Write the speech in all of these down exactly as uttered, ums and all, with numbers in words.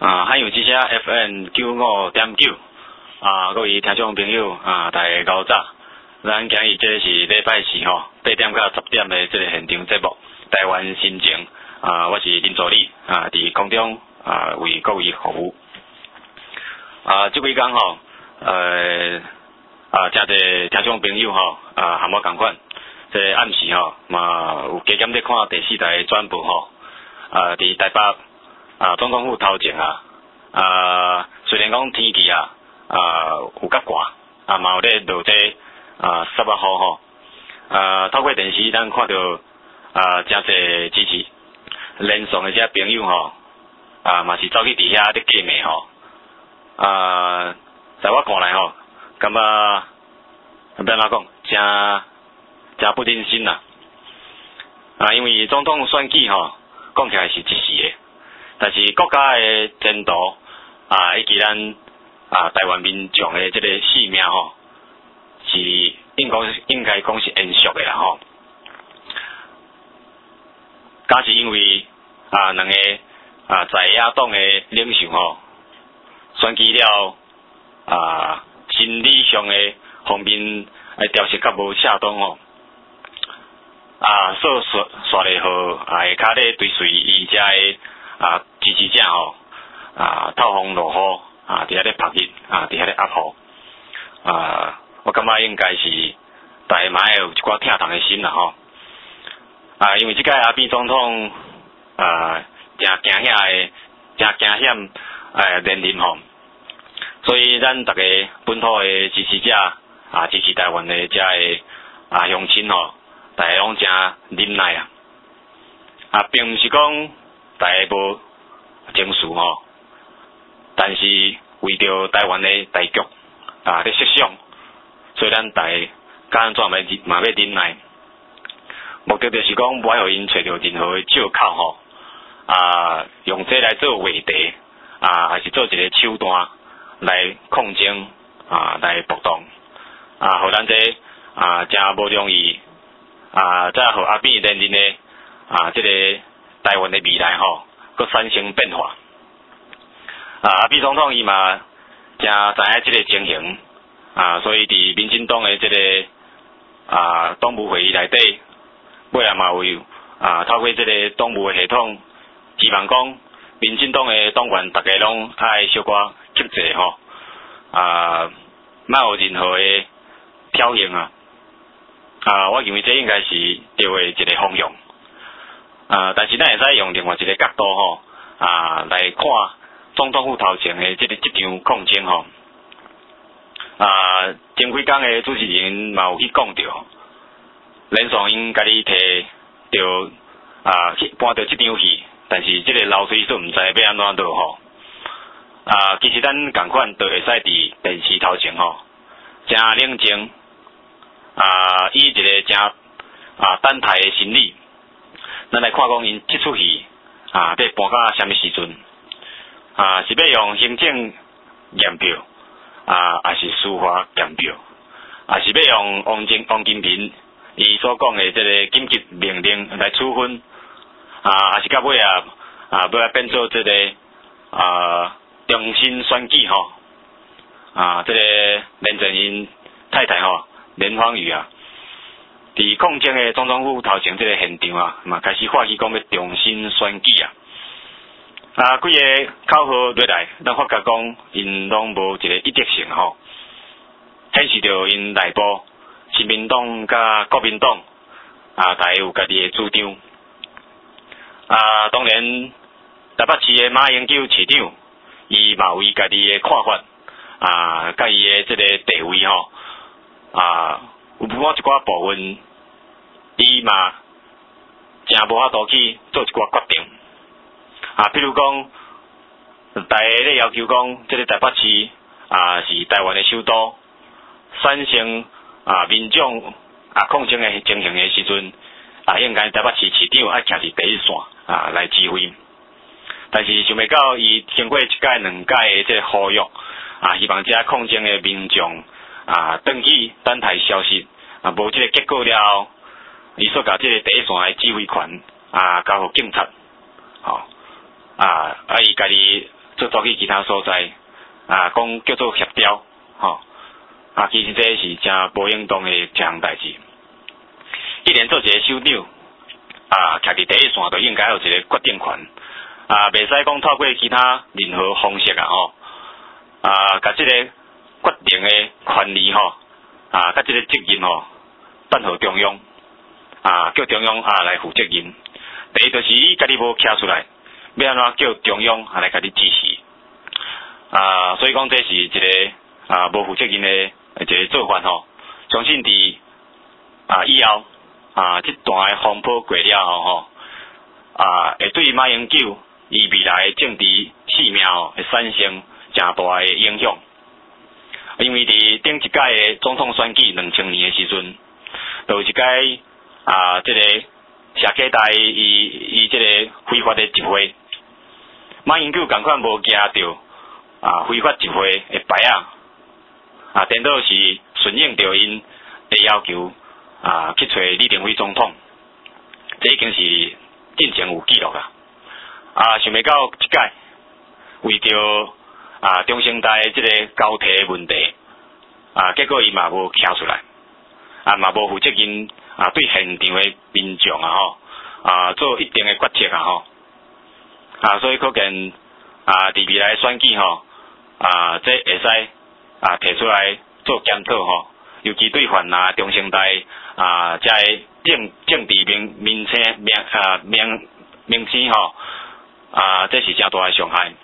啊，还有这些 F M 九五点九啊，各位听众朋友啊，大家午早。咱今日这是礼拜四吼，八点到十点的这个现场节目，台湾心情啊，我是林助理啊，伫空中啊为各位服务。啊，这几天吼，呃啊，真侪听众朋友吼啊，和我同款，这个暗时吼嘛有加减咧看第四台转播吼，啊，伫台北啊总统府头前啊，啊虽然讲天气啊啊有较寒，啊嘛有咧落这啊十八号吼，啊透过电视咱看到啊真侪支持连上的这朋友吼，啊嘛是走去伫遐咧见面吼。啊，在我看来吼，感觉要安怎讲，真真不忍心啦。啊，因为总统选举吼，讲起来是一时的，但是国家的前途啊，以及咱啊台湾民众的这个性命吼，是应该应该讲是延续的啦吼。假是因为啊两个啊在野党的领袖吼。选举了啊，心理上的方面来调节较无恰当吼，啊，所刷刷咧好啊，下骹咧追随伊遮的啊支持者吼，啊透风落雨啊，伫遐咧晒日啊，伫遐咧压雨啊，我感觉应该是大家嘛有一寡疼痛的心啦吼，啊，因为即届阿扁总统啊，真惊险的，真惊险诶连任吼。所以咱大家本土的支持者啊，支持台湾的遮的啊乡亲吼，大家拢真忍耐啊，啊，并毋是讲大家无情绪吼，但是为着台湾的大局啊咧设想，所以咱大家敢安怎嘛嘛要忍耐，目的就是讲不要互因找到任何的借口吼，啊，用这来做话题啊，还是做一个手段。来抗争啊，来搏动啊，互咱这啊真无容易啊，再互阿扁连任的啊，这个台湾的未来吼，佮产生变化啊。阿扁总统伊嘛真知影这个情形啊，所以伫民进党的这个啊党务会议内底，尾仔嘛有啊透过这个党务的系统，希望讲民进党的党员大家拢爱小可。克制吼，啊，莫有任何的挑衅啊，啊，我认为这应该是对的一个方向，啊，但是咱会使用另外一个角度吼，啊，来看总统府头前的这个这场抗争吼，啊，前几天的主持人嘛有去讲到，连爽英家己摕着啊搬着这场戏，但是这个流水数毋知要安怎做吼。啊，其实咱共款都会使伫电视头前吼，真冷静啊，以一个真啊等待的心理，咱来看讲因这出戏啊，要搬到什么时阵啊？是要用行政验票啊，还是司法验票？啊，是要用王金王金平伊所讲的这个紧急命令来处分啊，还是到尾啊啊，要来变做这个啊？重新选举吼，啊，这个连战因太太吼，连芳宇啊，伫抗争的总统府头前这个现场啊，嘛开始发起讲要重新选举啊，啊，几个口号落来，咱发觉讲因拢无一个一致性吼，显示着因内部亲民党甲国民党啊，大家有家己的主张，啊，当然台北市的马英九市长。伊嘛有伊家己的看法啊，甲伊的这个地位吼啊，有某一寡部分，伊嘛真无法度去做一寡决定啊。比如讲，大家咧要求讲，这个台北市啊是台湾的首都，产生啊民众啊抗争的情形的时阵啊，应该台北市市长爱徛伫第一线啊来指挥。但是想袂到，伊经过一届、两届的这个呼吁啊，希望这抗争的民众啊，登去等待消息啊，无这个结果了，伊所甲这个第一线的指挥权啊，交互警察，吼、哦、啊，啊伊家己做走去其他所在，啊，讲叫做协调，吼、哦，啊，其实这是真无应当的一项代志。既然做一个首长，啊，徛伫第一线就应该有一个决定权，啊，袂使讲透过其他任何方式啊，吼、哦，啊，甲即个决定的权利吼，啊，甲即个责任吼，转互中央，啊，叫中央啊来负责任。第一就是伊家己无徛出来，要安怎叫中央啊来甲你支持？啊，所以讲这是一个啊无负责任的一个做法吼。相信伫啊以后啊这段的风波过了后吼，啊会对马英九伊未来的政治生命吼会产生真大的影响。因为伫顶一届的总统选举两千年的时阵，就有一届啊这个。社企台伊伊即个非法的集会，马英九共款无惊到啊非法集会的牌啊，啊颠倒是顺应着因的要求啊去找李登辉总统，这已经是进前有记录啦。啊想袂到即届为着啊中生代即个交替的问题，啊结果伊嘛无徛出来，啊嘛无负责任。啊，对现场的民众啊吼，啊做一定的决策啊吼，啊所以可见啊，伫未来选举吼，啊这会使啊提出来做检讨吼，尤其对泛蓝中生代啊，遮个政政治名名称名啊名名称吼，啊这是真大的伤害。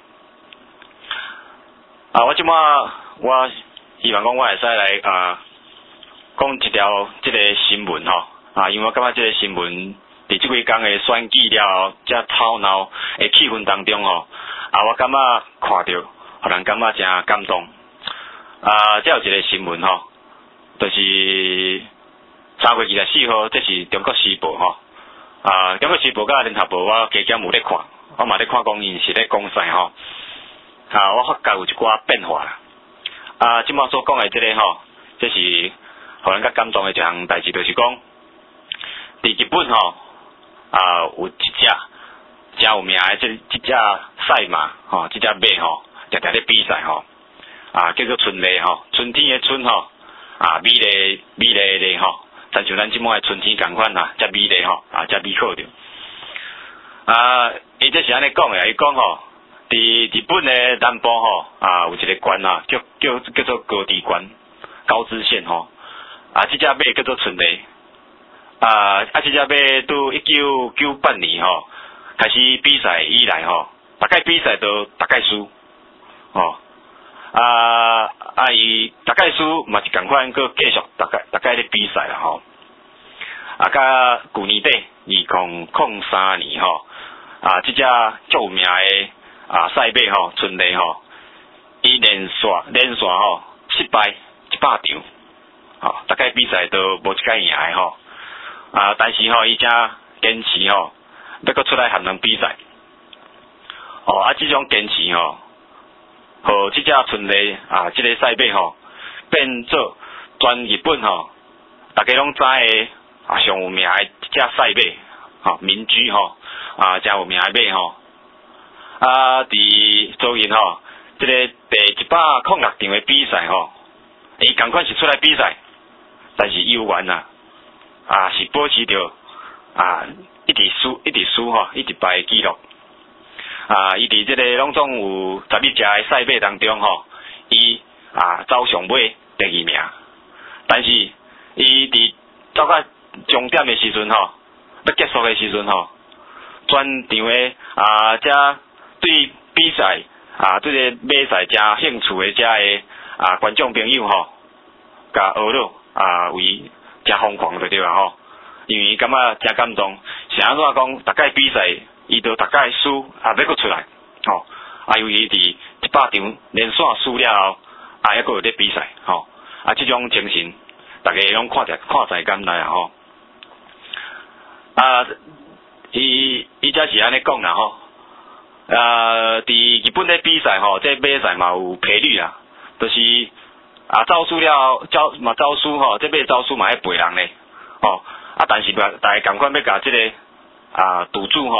啊，我即摆我希望讲我会使来啊。讲一条即个新闻吼，啊，因为我感觉即个新闻伫即几工的选举了后，遮吵闹的气氛当中吼，啊，我感觉看着，互人感觉真感动。啊，遮有一个新闻吼，就是三月二十四号，这是中国时报吼，啊，中国时报甲联合报我加减有咧看，我嘛咧看讲因是咧讲啥吼，啊，我发觉有一寡变化啦。啊，即摆所讲的即个吼，这是。互人较感动的一项代志，就是讲，伫日本吼啊有一只真有名的即即只赛马吼，即只马吼，常常咧比赛吼，啊叫做春丽吼，春天的春吼，啊美丽美丽的吼，亲像咱即摆的春天共款啊，遮美丽吼，啊遮美好着。啊，伊这是安尼讲的，伊讲吼，伫日本的南部吼啊有一个县啊，叫叫叫做高知县，高知县吼。啊，这只马叫做春丽，啊，啊，这只马拄一九九八年吼开始比赛以来吼，大概比赛都大概输，哦，啊啊伊大概输嘛是共款，佮继续大概大概咧比赛啦吼，啊，甲旧年底二零零三年吼，啊，这只足有名的啊赛马吼春丽吼，伊连续连续吼失败一百场。吼、哦，大概比赛都无一届赢诶吼，啊，但是吼伊正坚持吼，要搁出来和人比赛，哦，啊，这种坚持吼，互即只春丽啊，即、这个赛马吼，变做全日本吼，大家拢知诶啊上有名诶一只赛马，吼民居吼，啊，真有名诶马吼，啊，伫昨日吼，即、这个第一百零六场诶比赛吼，伊共款是出来比赛。但是游玩啊，啊是保持着啊一直输一直输吼，一直败记录。啊，伊伫即个拢总有十一只的赛马当中吼，伊啊走上尾第二名。但是伊伫走到终点的时阵吼，要结束的时阵吼，全场的啊遮对比赛啊对个马赛真兴趣的遮个啊观众朋友吼，甲学了。啊，为真疯狂就对啦吼，因为感觉真感动。是安怎讲？大概比赛伊都大概输，啊要搁出来，吼、哦，啊尤其伫一百场连续输了后，啊还搁有咧比赛，吼、哦，啊这种精神，大家拢看在看在眼内啊吼。啊，伊伊则是安尼讲啦吼，啊伫日本咧比赛吼，这马赛嘛有赔率啦，就是。啊，走输了，走嘛走输吼，这马走输嘛要赔人咧，吼、哦，啊，但是嘛，大家共款要甲即、这个啊赌注吼，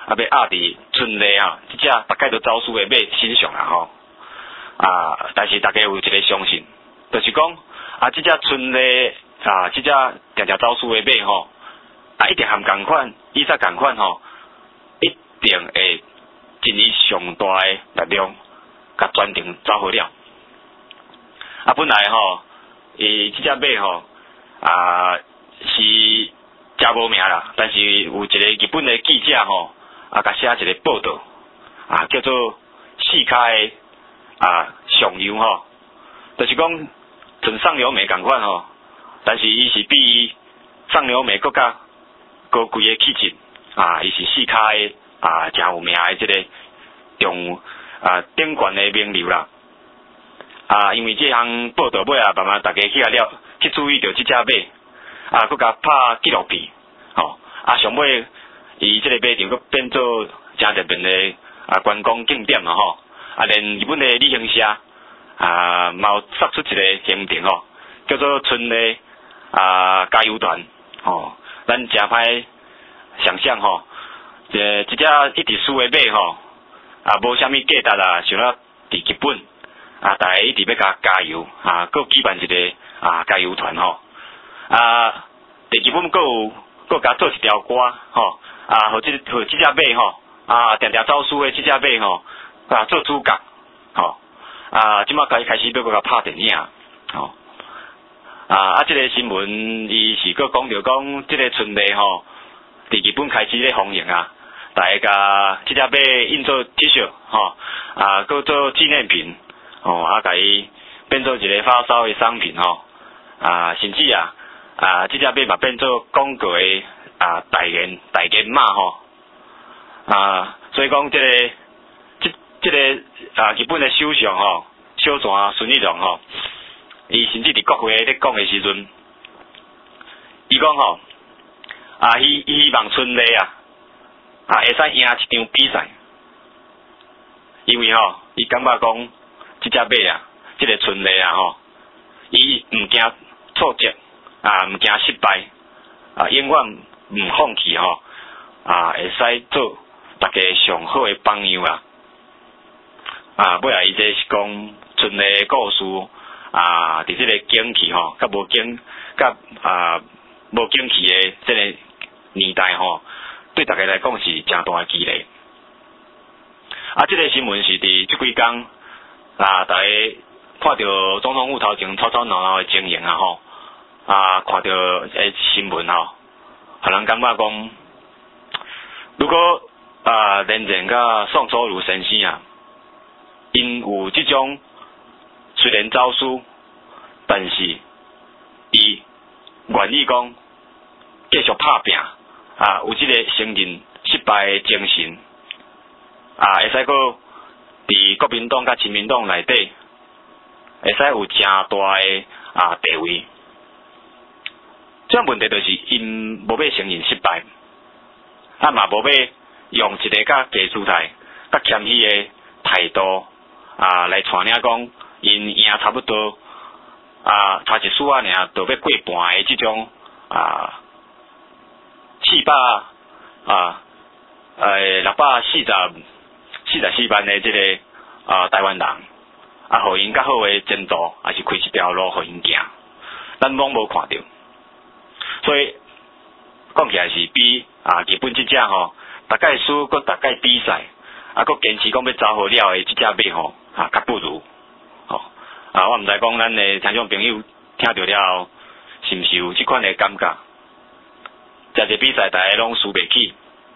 啊要压伫村内啊，即只大概都走私的马身上啦吼。啊，但是大家有一个相信，就是讲啊，即只村内啊，即只定定走私的马吼，啊一定含共款，以前共款吼，一定会尽伊上大的力量，甲专程走好了。啊，本来吼，伊即只马吼啊是真无名啦，但是有一个日本的记者吼，啊，甲写一个报道，啊，叫做四脚的啊上游吼，就是讲像上流美共款吼，但是伊是比上流美更加高贵的气质，啊，伊是四脚的啊，真有名的即个中啊顶悬的名流啦。啊，因为这项报道尾啊，慢慢大家去了去注意到即只马，啊，佮甲拍纪录片，吼、哦，啊，上尾伊即个马场佮变做真特别的啊观光景点啊，吼，啊，连日本的旅行社啊，嘛有杀出一个行程吼，叫做村的啊加油团，吼、哦，咱真歹想象吼，这即只一直输的马吼，啊，无啥物价值啊，想要伫日本。啊，大家一直要甲加油啊，佮举办一个啊加油团吼，啊，伫日本佮有佮甲做一条歌吼，啊，互即互即只马吼，啊，定定走私的即只马吼，啊，做主角吼，啊，即马开开始要佮甲拍电影吼，啊，啊，即、这个新闻伊是佮讲着讲，即个村内吼，伫日本开始咧风行啊，大家甲即只马印做 T 恤吼，啊，佮做纪念品。哦，啊，甲伊变做一个发烧的商品吼，啊，甚至啊，啊，即只马嘛变做广告的啊代言代言码吼，啊，所以讲即、这个即即、这个啊日本的首相吼，小泉纯一郎吼，伊甚至伫国会咧讲的时阵，伊讲吼，啊，希希望村内啊，啊会使赢一场比赛，因为吼，伊感觉讲。即只马啊，即、这个村内啊吼，伊毋惊挫折，啊毋惊失败，啊永远毋放弃吼，啊会使做大家上好的榜样啊。啊，尾来伊这是讲村内故事啊，伫即个景气吼，甲无景，甲啊无景气的即个年代吼，对大家来讲是真大的激励。啊，即、这个新闻是伫即几工。啊，大家看到总统府头前吵吵闹闹的情形啊吼，啊，看到诶新闻吼，互人感觉讲，如果啊连战甲宋楚瑜先生啊，因有即种虽然走私，但是伊愿意讲继续拍拼啊，有即个承认失败的精神啊，会使个。伫国民党甲亲民党内底，会使有真大的啊地位。这问题就是因无要承认失败，啊嘛无要用一个较低姿态、较谦虚的态度啊来传领讲，因赢差不多啊差一输啊尔，就要过半的即种啊四百啊诶六百四十。四十四万的即、这个啊台湾人，啊，互因较好的前途，也是开一条路互因行，咱拢无看到，所以讲起来是比啊日本即只吼，大概输佮大概比赛，啊，佮坚持讲要走好了的即只马吼，啊，较不如，吼、哦，啊，我毋知讲咱的听众朋友听到了，是毋是有即款的感觉？这个比赛大家拢输袂起，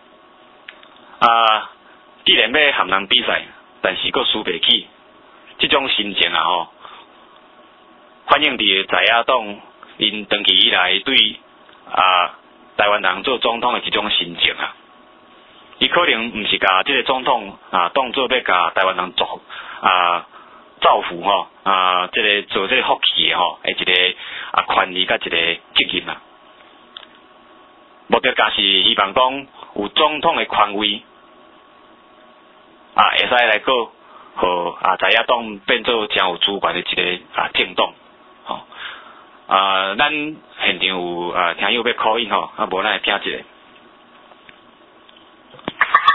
啊。既然要含人比赛，但是佫输袂起，即种心情啊吼，反映伫在野党因长期以来对啊台湾人做总统的一种心情啊。伊可能毋是甲即个总统啊当做要甲台湾人造啊造福吼啊，即、这个做即个福气的吼，诶一个啊权利甲一个责任啊。目的甲是希望讲有总统的权威。啊，会使来个，互啊在野党变做真有主权的一个啊政党，吼、哦，啊，咱现场有啊听友要call in吼，啊无咱来听一下。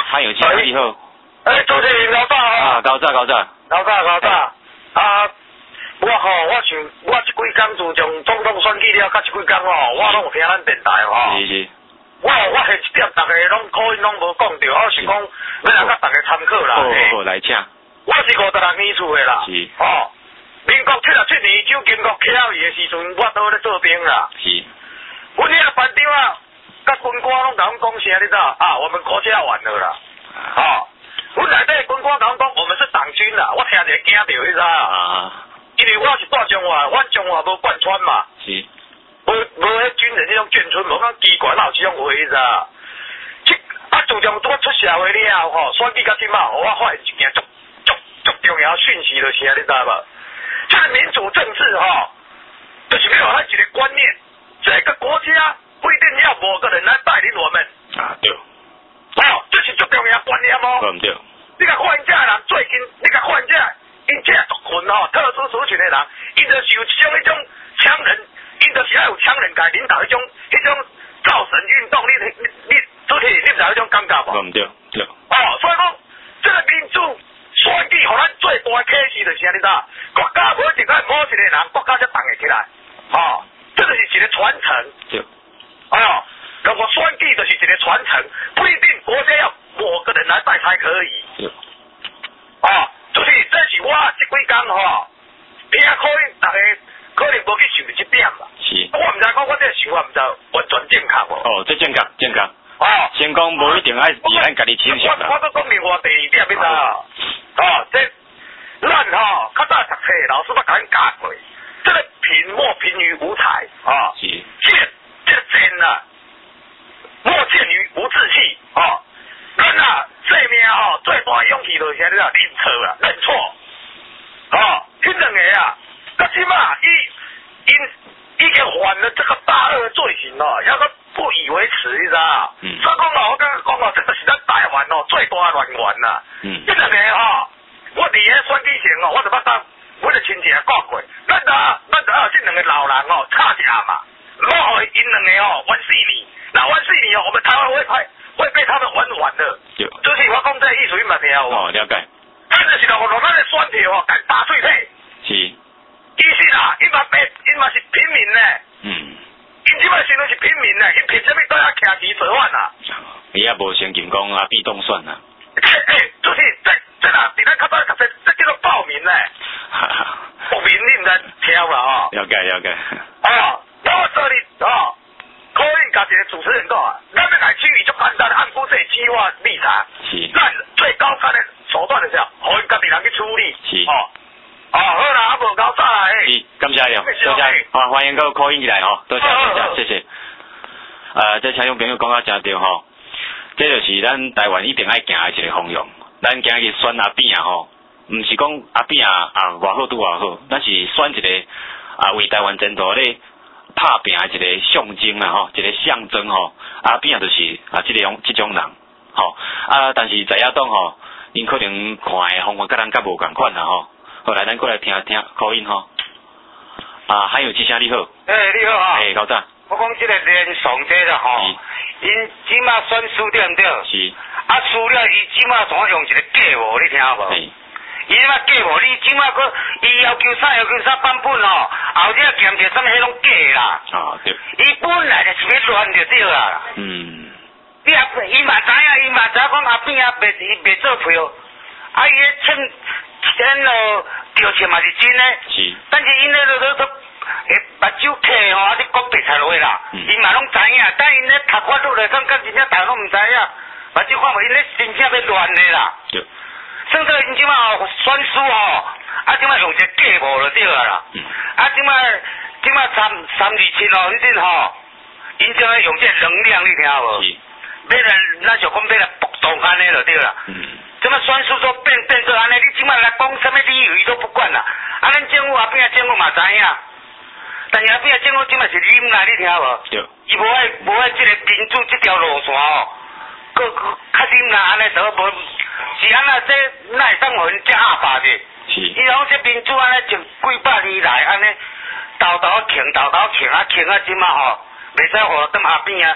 还有其他你好。 哎，主持人老大吼。 啊，高早高早。 老大老大，啊，我吼，我想我即几工自从总统选举了，甲即几工吼，我拢有听咱电台吼。 是是。 我我下一点，逐个拢口音拢无讲着，我是讲要来甲逐个参考啦。 好好好，来请。 我是五十六年厝的啦。 是。 哦，民国七十七年蒋经国起义的时阵，我都咧做兵啦。 是。 阮遐个班长啊，甲军官拢甲阮讲啥，你知道啊？我们国家完了啦。哦，阮内底军官甲阮讲，我们是党军啦，我听着惊着，你知道啊？因为我是住中华，阮中华无贯穿嘛。 是。 无无迄军人迄种眷村，无讲奇怪，哪有即种话，你知道？即啊，自从我出社会了后吼，选举到即嘛，我发现一件足足足重要讯息就是啊，你知道无？这个民主政治吼，就是要有一个观念，这个国家不一定要某个人来带领我们。 啊对。 哦，这是最重要观念哦。 对唔对？ 你甲看这人最近，你甲看这因这族群吼，特殊族群的人，因就是有像迄种强人。因就是要有强人来领导迄种、迄种造神运动，你你你主体你知道迄种感觉无？ 嗯对对。 哦，所以讲，这个民主选举，互咱最大的启示就是啥，你知道？国家无一个某一个人，国家才动会起来。哦，这个是一个传承。 对。 哦，如果选举就是一个传承，不一定国家要某个人来带才可以。 对。 哦，就是这是我这几工吼，听可能大家。可能无去想这点啦， 是。 我毋知讲我这个想法毋知完全正确无。 哦，这正确正确。 哦。 先讲无一定爱自咱家己清醒啦。 我我都讲另外第二点，你知道？哦，这咱吼较早读册，老师捌甲咱教过，这个贫莫贫于无才，哦。 是。 贱这个贱啊，莫贱于无志气，哦。人啊，生命吼最大的勇气就是啥？你知道？认错啦，认错。哦，迄两个啊。那起码已因已经犯了这个大恶罪行哦，要个不以为耻，你知道？嗯。所以讲哦，我刚刚讲哦，这个是咱台湾哦最大的乱源啦。嗯。这两个哦，我伫遐选举前哦，我就捌当我的亲戚讲过，咱啊，咱就要这两个老人哦，差价嘛，然后因两个哦玩四年，那玩四年哦，我们台湾会派会被他们玩完的。对。就是我讲这意思，你嘛听有？哦， 了解。 咱就是让让咱的选票哦，敢打碎退。 是。 其实啦，因嘛白，因嘛是平民呢。嗯。因即摆身份是平民呢，因凭什么都要徛旗做反啊？ 伊也无先进讲啊，被动算啊。 哎哎，就是这这啦，伫咱较早读册，这叫做暴民呢。暴民你毋知听无吼？ 了解了解。 哦，我说你哦，可以甲一个主持人讲啊，咱要来处理足简单，按估这计划立场。是。咱最高干的手段就是，互因家己人去处理。是。哦。哦，好啦，啊无搞早啦，诶。是，感谢你，多谢。好，欢迎各位 call in 进来吼，多谢多谢，谢谢。呃，这听众朋友讲啊真对吼，这就是咱台湾一定爱行的一个方向。咱今日选阿扁啊吼，毋是讲阿扁啊啊偌好拄偌好，咱是选一个啊为台湾前途咧拍拼的一个象征啊吼，一个象征吼。阿扁啊就是啊这个种这种人吼，啊但是在野党吼，因可能看的方法甲咱较无共款啦吼。好，来，咱过来听听口音吼。啊，还有之声你好。诶、欸，你好啊。诶、欸，高早。我讲这个连上这个吼，因即马选输对毋对？是。啊，输了，伊即马怎用一个假无？你听无？伊即马假无？你即马个伊要求啥要求啥版本哦？后日检查什么迄种假啦。啊，对。伊本来就是要乱就对啦。嗯。你啊，伊嘛知影，伊嘛知讲阿扁啊，袂伊袂做票，啊，伊咧趁。真咯，调查嘛是真诶，是，但是因咧都都诶目睭客吼，啊你讲白菜落去啦，因嘛拢知影，但因咧读法律来讲，敢真正大家拢毋知影，目睭看无因咧真正要乱诶啦。对。算做因即马吼选输吼，啊即马用一个假无就对啦啦。嗯。啊即马即马三三二七哦，迄阵吼，因即马用这能量，你听无？是。要来，咱就讲要来搏动安尼就对啦。嗯。怎么选输都变变做安尼？你即摆来讲什么理由，伊都不管啦。啊，咱政府后壁政府嘛知影，但是后壁政府即摆是啉啦，你听无？对。伊无爱无爱即个民主即条路线哦，搁搁较啉啦，安尼都无是安那这哪会当互因遮下巴的？是。伊讲这民主安尼从几百年来安尼，豆豆庆豆豆庆啊庆啊，即摆吼袂使互踮下边啊，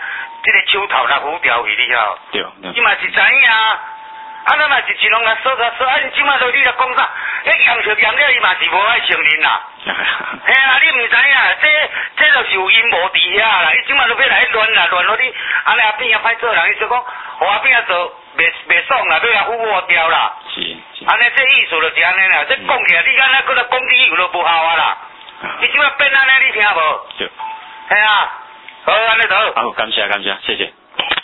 这个手头若浮掉去你晓？ 对。 你嘛是知影，啊，咱嘛是一拢甲说说说，啊，你即马都你来讲啥？迄杨小杨了，伊嘛是无爱承认啦。嘿啊，你毋知影，这这就是有阴谋伫遐啦。伊即马都要来乱啦，乱落你，安尼阿变啊歹做人，伊就讲，互阿变啊做袂袂爽啦，要啊污我掉啦。 是是。 安尼这意思就是安尼啦，这讲起来，你安尼搁来讲理由都无效啊啦。伊即马变安尼，你听无？ 对。 嘿啊，好，安尼就好。 好，感谢感谢，谢谢。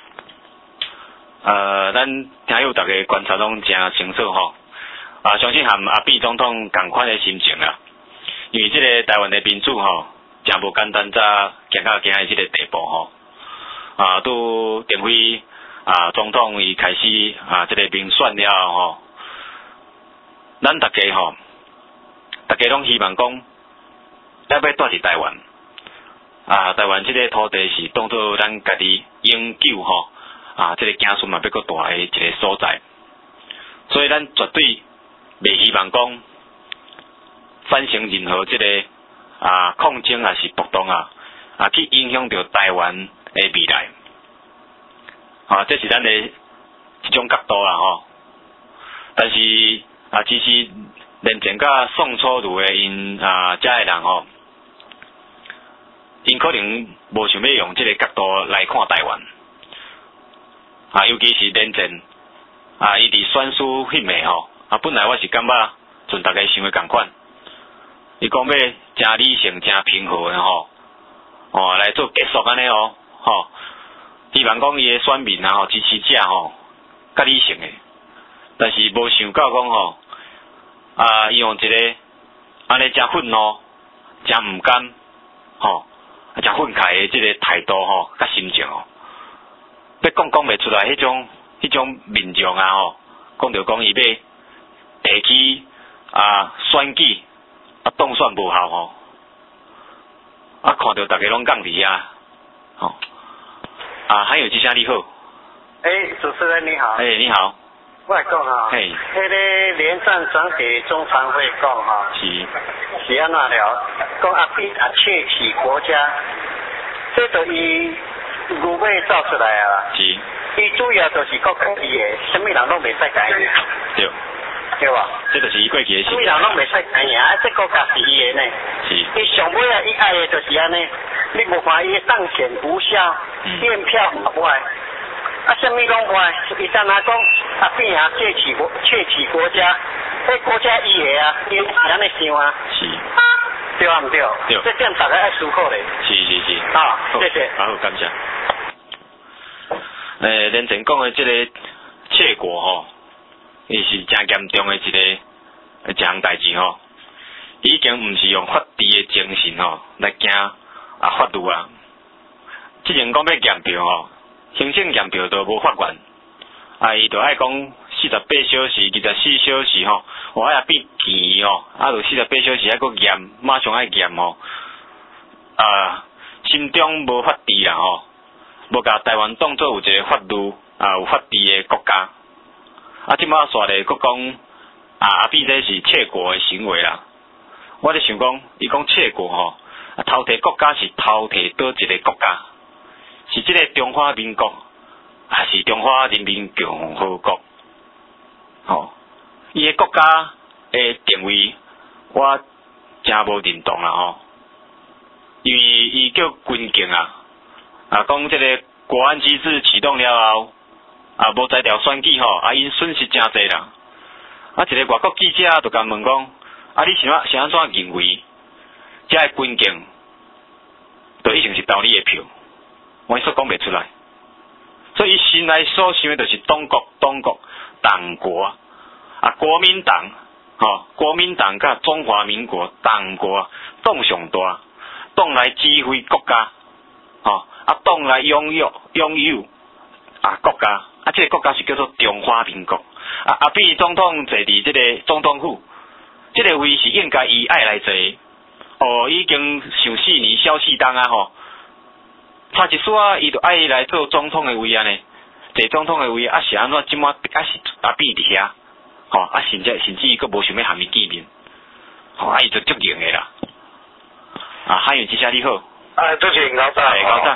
呃，咱听友大家观察拢真清楚吼，啊，相信和阿扁总统同款的心情啦。因为这个台湾的民主吼，真无简单，才行到今日这个地步吼。啊，拄陈辉啊总统伊开始啊这个民选了吼，咱大家吼，大家拢希望讲，要要住伫台湾，啊，台湾这个土地是当做咱家己永久吼。啊，这个子孙嘛，要搁大的一个所在，所以咱绝对袂希望讲产生任何这个啊抗争啊是暴动啊啊去影响到台湾的未来。啊，这是咱的一种角度啦吼。但是啊，其实连前甲宋楚瑜的因啊遮的人吼，因可能无想要用这个角度来看台湾。啊，尤其是连战啊，伊伫选书迄暝吼，啊，本来我是感觉像大家想的共款，伊讲要真理性、真平和的吼，哦，来做结束安尼哦，吼，希望讲伊的选民啊吼支持者吼，较理性的，但是无想到讲吼，啊，伊用一个安尼真愤怒、真毋甘，吼，真愤慨的即个态度吼，甲心情哦。要讲讲袂出来，迄种迄种民众啊吼，讲着讲伊要提起啊选举啊当选无效吼，啊看到大家拢讲伫啊，吼啊还有之声你好， 哎、欸，主持人你好， 哎、欸、你好， 我来讲哈， 嘿， 迄个连战转给中常会讲哈， 是是安那了，讲阿扁啊窃取国家，这就伊。牛尾造出来啊！ 是， 伊主要就是国企的，什么人拢袂使改赢。 对， 对吧？ 这就是伊过去的事。 什么人拢袂使改赢，啊，这国家是伊的呢。 是。 伊上尾啊，伊爱的就是安尼，你无看伊当选无效，验票无坏，啊，什么拢坏，伊干那讲啊，变啊窃取国窃取国家，迄国家伊的啊，伊是安尼想啊。 是。 对啊，毋对？ 对。 这点大家爱思考咧。 是是是。 啊，谢谢。 好，感谢。诶，连前讲的这个窃国吼，伊是真严重的一个一项代志吼，已经毋是用法治的精神吼来行啊法律啊。之前讲要验票吼，行政验票都无法源，啊，伊就爱讲四十八小时、二十四小时吼，我爱变期吼，啊，就四十八小时爱搁验，马上爱验吼，啊，心中无法治啦吼。无甲台湾当作有一个法律啊有法治的国家，啊，即摆煞咧，佫讲啊阿扁这是窃国的行为啦。我咧想讲，伊讲窃国吼，啊偷摕国家是偷摕倒一个国家？是即个中华民国，还是中华人民共和国？吼，伊个国家的定位，我真无认同啦吼，因为伊叫军警啊。啊，讲这个国安机制启动了后，啊，无才调选举吼，啊，因损失真济啦。啊，一个外国记者就甲问讲，啊，你是安是安怎认为，这个军警，就已经是投你的票？我说讲袂出来。所以伊心内所想的就是党国、党国、党国啊，国民党，吼、哦，国民党甲中华民国党国党上大，党来指挥国家，吼、哦。啊，党来拥有拥有啊国家，啊，这个国家是叫做中华民国。啊，阿扁总统坐伫这个总统府，这个位是应该伊爱来坐。哦，已经上四年小四当啊吼，差一丝啊，伊就爱来做总统的位啊呢，坐总统的位啊是安怎？即马啊是阿扁伫遐，吼啊甚至甚至伊佫无想要和伊见面，吼啊伊就足硬的啦。啊，汉语之下你好。 啊，主持人高早。 哎，高早。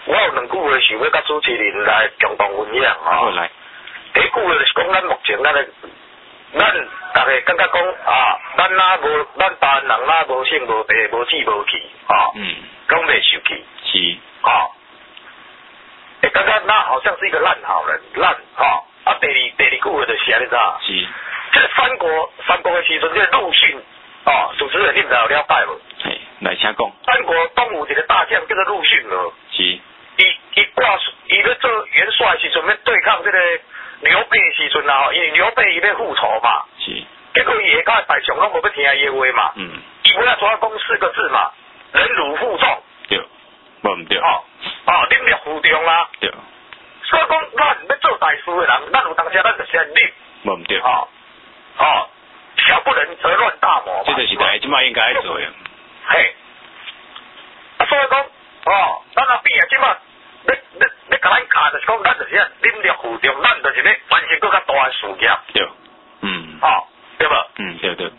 我有两句话想要甲主持人来共同分享吼。 好来。 第一句话就是讲，咱目前咱的，咱大家感觉讲啊，咱哪无，咱台湾人哪无性无地无志无气，吼，嗯，讲袂受气， 是， 吼，会感觉那好像是一个烂好人，烂，吼，啊，第二第二句话就是安尼咋？ 是， 这个三国三国的时阵，这个陆逊，哦，主持人你们有了解无？ 嘿，来请讲。 三国东吴一个大将叫做陆逊无？ 是， 伊伊挂伊咧做元帅时阵，要对抗这个。刘备的时阵啊，因为刘备伊要复仇嘛， 是， 结果伊下骹大将拢无要听伊的话嘛，嗯，伊尾仔怎讲四个字嘛，忍辱负重， 对，无毋对， 哦，哦，忍辱负重啊， 对， 所以讲咱要做大事的人，咱有当时咱就先忍， 无毋对， 哦，哦，小不忍则乱大谋嘛， 这就是大家即摆应该做的， 嘿，啊，所以讲，哦，咱阿边啊，即摆。你你你甲咱教就是讲，咱就是忍辱负重，咱就是咧完成更较大的事业。 对，嗯， 哦，对无？ 嗯，对对。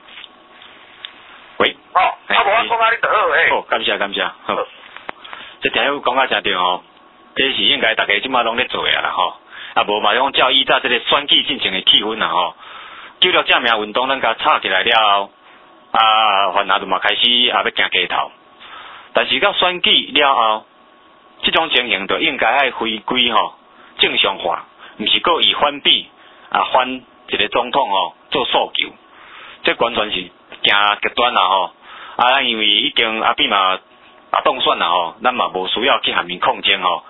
喂。 哦，啊无我讲啊，你就好诶。 好，感谢感谢。好，这听友讲啊真对吼，这是应该大家即马拢咧做诶啦吼，啊无嘛讲照依照这个选举进程诶气氛啦吼，九六正名运动咱甲吵起来了后，啊，反下就嘛开始也要行街头，但是到选举了后。这种情形就应该爱回归吼正常化，毋是搁以反比啊反一个总统吼做诉求，这完全是行极端啦吼。啊，因为已经阿扁嘛啊当选啦吼，咱嘛无需要去下面抗争吼。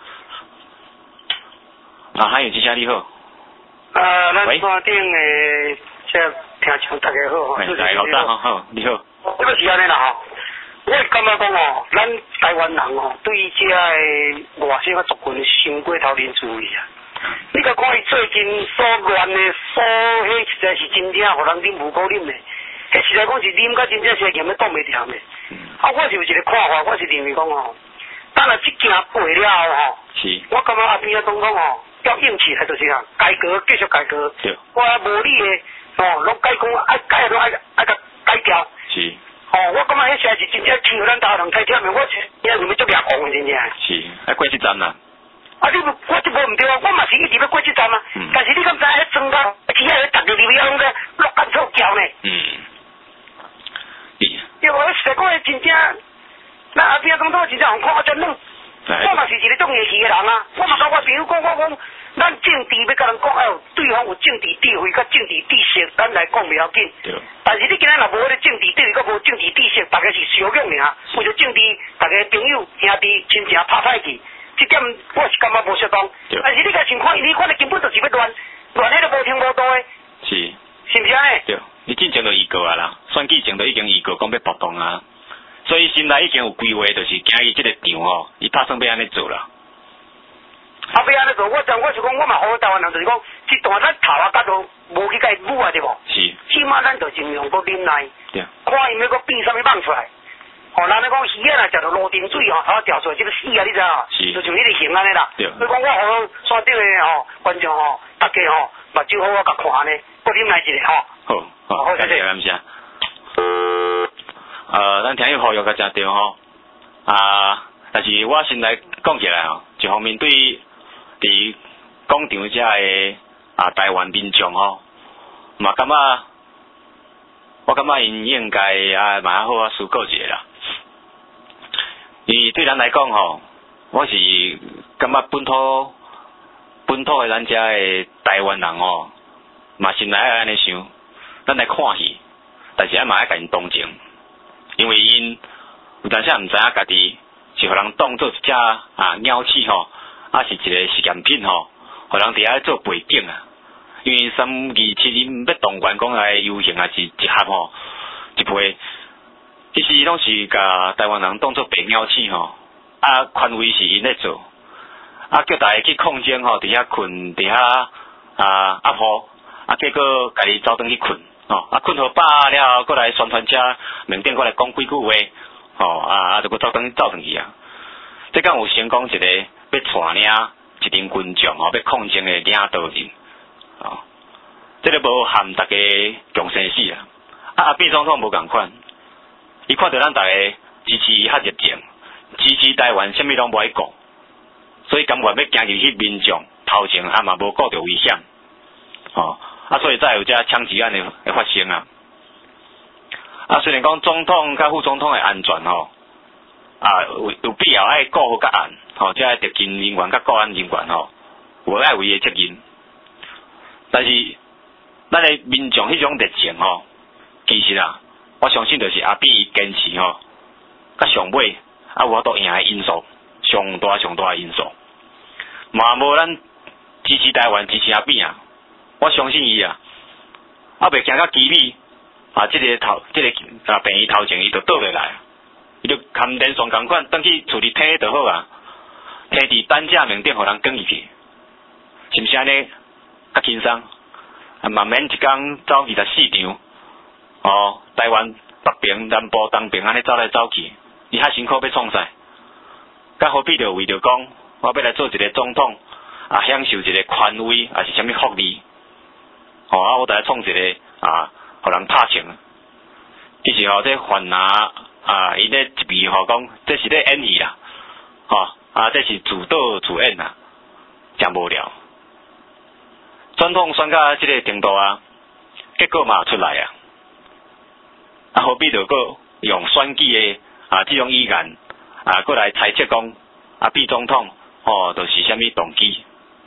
啊，还有之下你好。 啊，咱山顶诶，这听众大家好吼。 来，老大好好，你好。 这个是安尼啦吼。我感觉讲哦，咱台湾人哦，对于这个外省嘅族群伤过头认注意啊！你甲看伊最近所乱嘅所，迄实在是真正互人啉无够啉的，迄实在讲是啉甲真正是咸要挡袂掉的。啊，我是有一个看法，我是认为讲哦，等下即件过了后吼，我感觉阿边啊总统哦，要硬起来就是啊，改革继续改革，我无理的哦，拢改讲爱改拢爱爱甲改掉。是。哦，我感觉迄实是真正气互咱台湾人太忝的，我是因为足掠狂的真正。是， 爱过即站啦。 啊，你我即无毋对啊，我嘛是一直要过即站啊。嗯。但是你敢知影迄装甲起来逐个入去拢在落干臭叫呢？嗯。对。我实在讲真正，咱后壁总统真正互看我真冷。我嘛是一个中义气的人啊，我嘛甲我朋友讲，我讲。咱政治要甲人讲，哎呦，对方有政治地位、甲政治知识，咱来讲袂要紧。但是你今仔若无迄个政治地位，甲无政治知识，大家是相用尔。为着政治，大家朋友、兄弟、亲情拍歹去，这点我是感觉无适当。但是你甲情况，你看你根本就是要乱，乱迄个无听无道的。是。是毋是安尼？对， 你之前就预告啊啦，选举前就已经预告讲要暴动啊，所以心内已经有规划，就是今日这个场吼，伊打算要安尼做啦。 啊，要安尼做，我讲我是讲，我嘛好台湾人，就是讲，这段咱头啊，甲都无去甲伊舞啊，对无？是。起码咱就尽量搁忍耐，对。看伊要搁变啥物放出来。哦，人咧讲鱼啊，若食到罗定水吼，头啊掉出来，这个死啊，你知影？是。就像迄个形安尼啦。对。所以讲我好山顶诶吼，观众吼，大家吼，目睭好好甲看呢，搁忍耐一下吼。好，好，感谢感谢。 呃，咱听友好友甲真对吼，啊，但是我先来讲起来吼，一方面对。伫广场遮个啊台湾民众吼，嘛感觉，我感觉因应该啊蛮好啊思考一下啦。因为对咱来讲吼，我是感觉本土本土的咱遮个台湾人吼，嘛心内爱安尼想，咱来看戏，但是爱嘛爱甲因同情，因为因有当时毋知影家己是互人当做一只啊鸟鼠吼。啊，是一个实验品吼，互人伫遐做背景啊。因为三二七因要动员讲来游行啊，是一盒吼，一批，其实拢是甲台湾人当做白鸟鼠吼。啊，权威是因咧做，啊叫大家去抗争吼，伫遐困，伫遐啊压迫，啊结果家己走转去困，吼，啊困好饱了后，过来宣传车面顶过来讲几句话，吼啊啊就搁走转走转去啊。这敢有成功一个。要带领一群群众吼，要抗争的领导人，哦，这个无含大家共生死啊！啊，阿扁总统无共款，伊看到咱大家支持伊较热情，支持台湾，啥物拢无爱讲， 所以甘愿要行入去民众头前，啊嘛无顾到危险，哦，啊所以才有遮枪击案的的发生啊。啊虽然讲总统甲副总统的安全吼，啊有有必要爱顾好甲安，吼，遮特勤人员甲国安人员吼，有爱有伊的责任。但是咱的民众迄种热情吼，其实啊，我相信就是阿扁伊坚持吼，甲上尾啊有法度赢的因素，上大上大的因素。嘛无咱支持台湾支持阿扁啊，我相信伊啊，啊袂行到机密啊，即、這個头即、這個啊病院头前伊就倒落来，伊就含連上共款，等去厝里摕就好啊，摕伫担架面顶互人扛伊去，是毋是安尼？较轻松，啊慢慢一工走二十四场，哦，台湾北平、南部、东平安尼走来走去，伊遐辛苦要创啥？甲何必着为着讲，我要来做一个总统，啊享受一个权威，还是啥物福利？哦啊，我就来创一个啊，互人拍枪。其实吼，这犯拿啊，伊咧一味吼讲，这是咧演戏啦，吼啊，这是自导自演啦，真无聊。总统选到这个程度啊，结果嘛出来啊，啊何必着个用选举的啊这种语言啊，过来猜测讲啊，毕总统哦，就是啥物动机？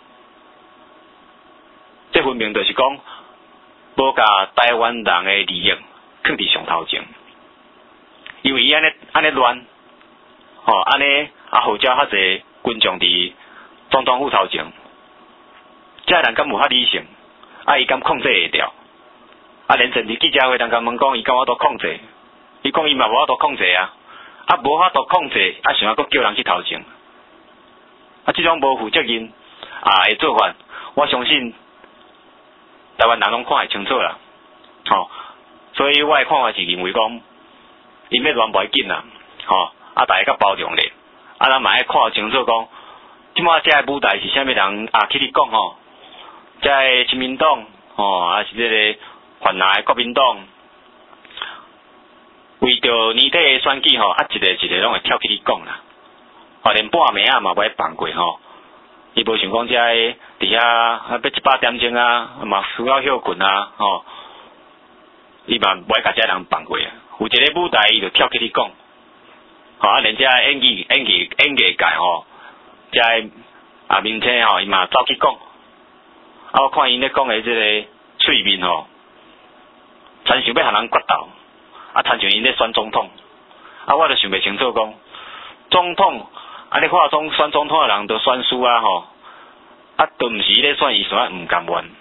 这分明就是讲，无甲台湾人的利益放伫上头前，因为伊安尼安尼乱，哦安尼啊号召较侪群众伫总统府头前。这人敢有遐理性？啊，伊敢控制会掉？啊，连政治记者会人甲问讲，伊敢有法度控制？伊讲伊嘛无法度控制啊！啊，无法度控制，啊，想要阁叫人去头前？啊，这种无负责任啊的做法，我相信台湾人拢看会清楚啦。吼、哦，所以我的看法是认为讲，伊要乱袂紧啦。吼、哦，啊，大家较包容咧。啊，咱嘛爱看清楚讲，即马遮个舞台是啥物人啊？去你讲吼。即个亲民党，哦，还是这个泛蓝的国民党，为着年底的选举吼，啊一个一个拢会跳起你讲啦，哦，连半暝啊嘛无爱放过吼，伊无想讲遮个伫遐啊要一百点钟啊，嘛需要休困啊，吼，伊嘛无爱甲遮人放过啊，有一个舞台伊就跳起你讲，吼啊连遮演技演技演技界吼，遮啊明星吼伊嘛走去讲。啊！我看因咧讲的即个喙面吼，参想要互人决斗，啊，参像因咧选总统，啊，我就想袂清楚讲，总统啊，你看总选总统的人都选输啊吼，啊，都毋是咧选伊选啊毋甘愿，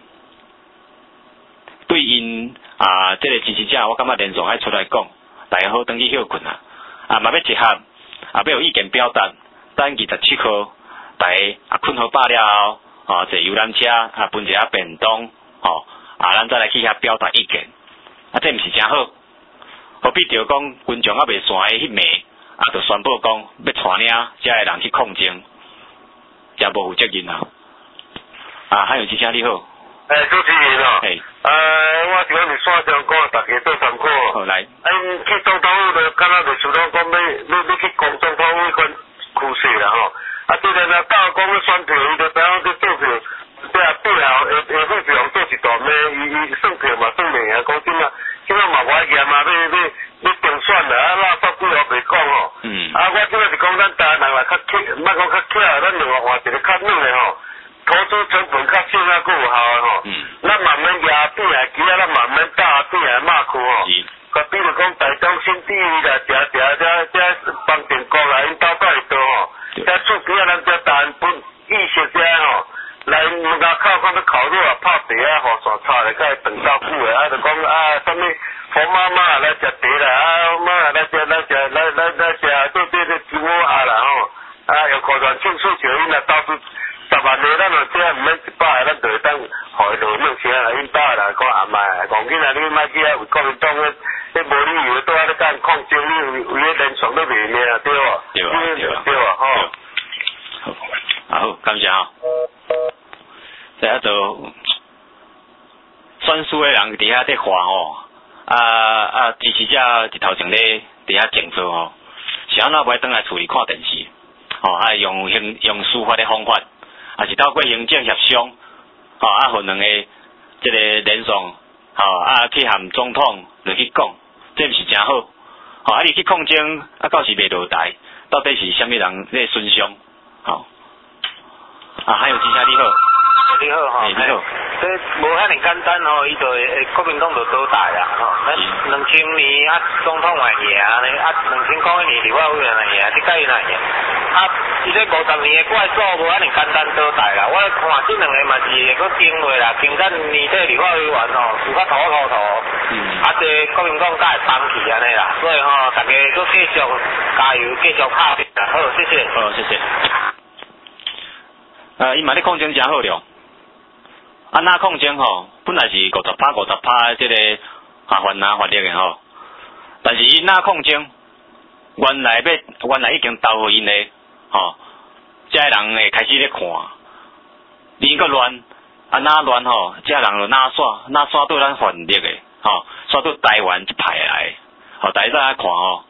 对因啊，即、这个支持者，我感觉连续爱出来讲，大家好，等去休困啊，啊，嘛要集合，啊，要有意見表達，等二十七號，大家啊困好飽了後。哦，坐遊覽車啊，分一下便當，哦，啊，咱再來去遐表達意見，啊，這毋是真好，何必着講群眾啊袂散的迄暝，啊，就宣布講要帶領遮個人去抗爭，真無負責任啊！啊，還有之聲你好， 誒，主持人哦，誒、呃，我是講是線上講，大家做參考。好來，誒，去總統府就敢若就想講講要要要去講總統府款區勢啦吼。啊，雖然啊，到講要選票，伊就知影去做票，即係背後下下副票做一大枚，伊伊算票嘛算命啊，講真啊，即個嘛懷疑嘛，要要要競選啦，啊，垃圾幾號袂講吼。嗯。啊，我即個是講咱台灣人啦，較巧，莫講較巧，咱另外換一個較軟的吼，投資成本較少啊，佫有效的吼。嗯。咱慢慢壓扁下，其他咱慢慢打扁下罵區吼。是。佮比如講台中新地啦，遮遮遮遮幫電國啦，因兜倒會倒吼。遮厝邊啊，咱遮單本意識遮吼，來門口口講要烤肉啊、泡茶啊、雨傘炒咧，佮長到久誒，啊，就講啊，啥物黃媽媽來食茶啦，啊，媽來食來食來來來食，做這個雞窩啊啦吼，啊，用可傳慶祝球因啊，到處十萬個咱就遮毋免一百個，咱就會當互伊落兩千啦，因兜啦，講阿媽，講囡仔你莫去啊，為國民黨咧，你無理由倒啊咧幹抗爭，你為為連爽都袂命對無？對啊，對啊，對啊，吼。好，感謝啊！即係就選輸的人佇遐在話吼，啊啊支持者佇頭前咧佇遐靜坐吼，是安怎袂轉來厝裡看電視？ 吼啊用行用司法的方法，啊是透过行政协商，吼啊互两个即个联上，吼啊去含总统落去讲，这毋是真好，吼啊你去抗争啊到时袂落台，到底是虾米人咧损伤，吼啊还有其他你好。 你好吼， 你好。 这无遐尼简单吼，伊就会国民党就倒台啦吼。咱两千年啊总统来赢咧，啊两千九一年立法委员来赢，即届伊来赢。啊，伊这五十年的怪兽无遐尼简单倒台啦。我看这两个嘛是会搁经过啦，经咱年底立法委员吼，有较土土土。嗯。啊，这国民党才会放弃安尼啦，所以吼，大家搁继续加油，继续拍拼啦。好，谢谢。 好，谢谢。呃，伊嘛咧抗争真好了。啊，那抗争吼，本来是五十趴、五十趴的这个啊犯拿法律的吼，但是伊那抗争，原来要原来已经投互因的吼，这些人会开始咧看，你个乱啊那乱吼，这些人就哪刷哪刷到咱法律的吼，刷到台湾一派来，吼大家再看吼，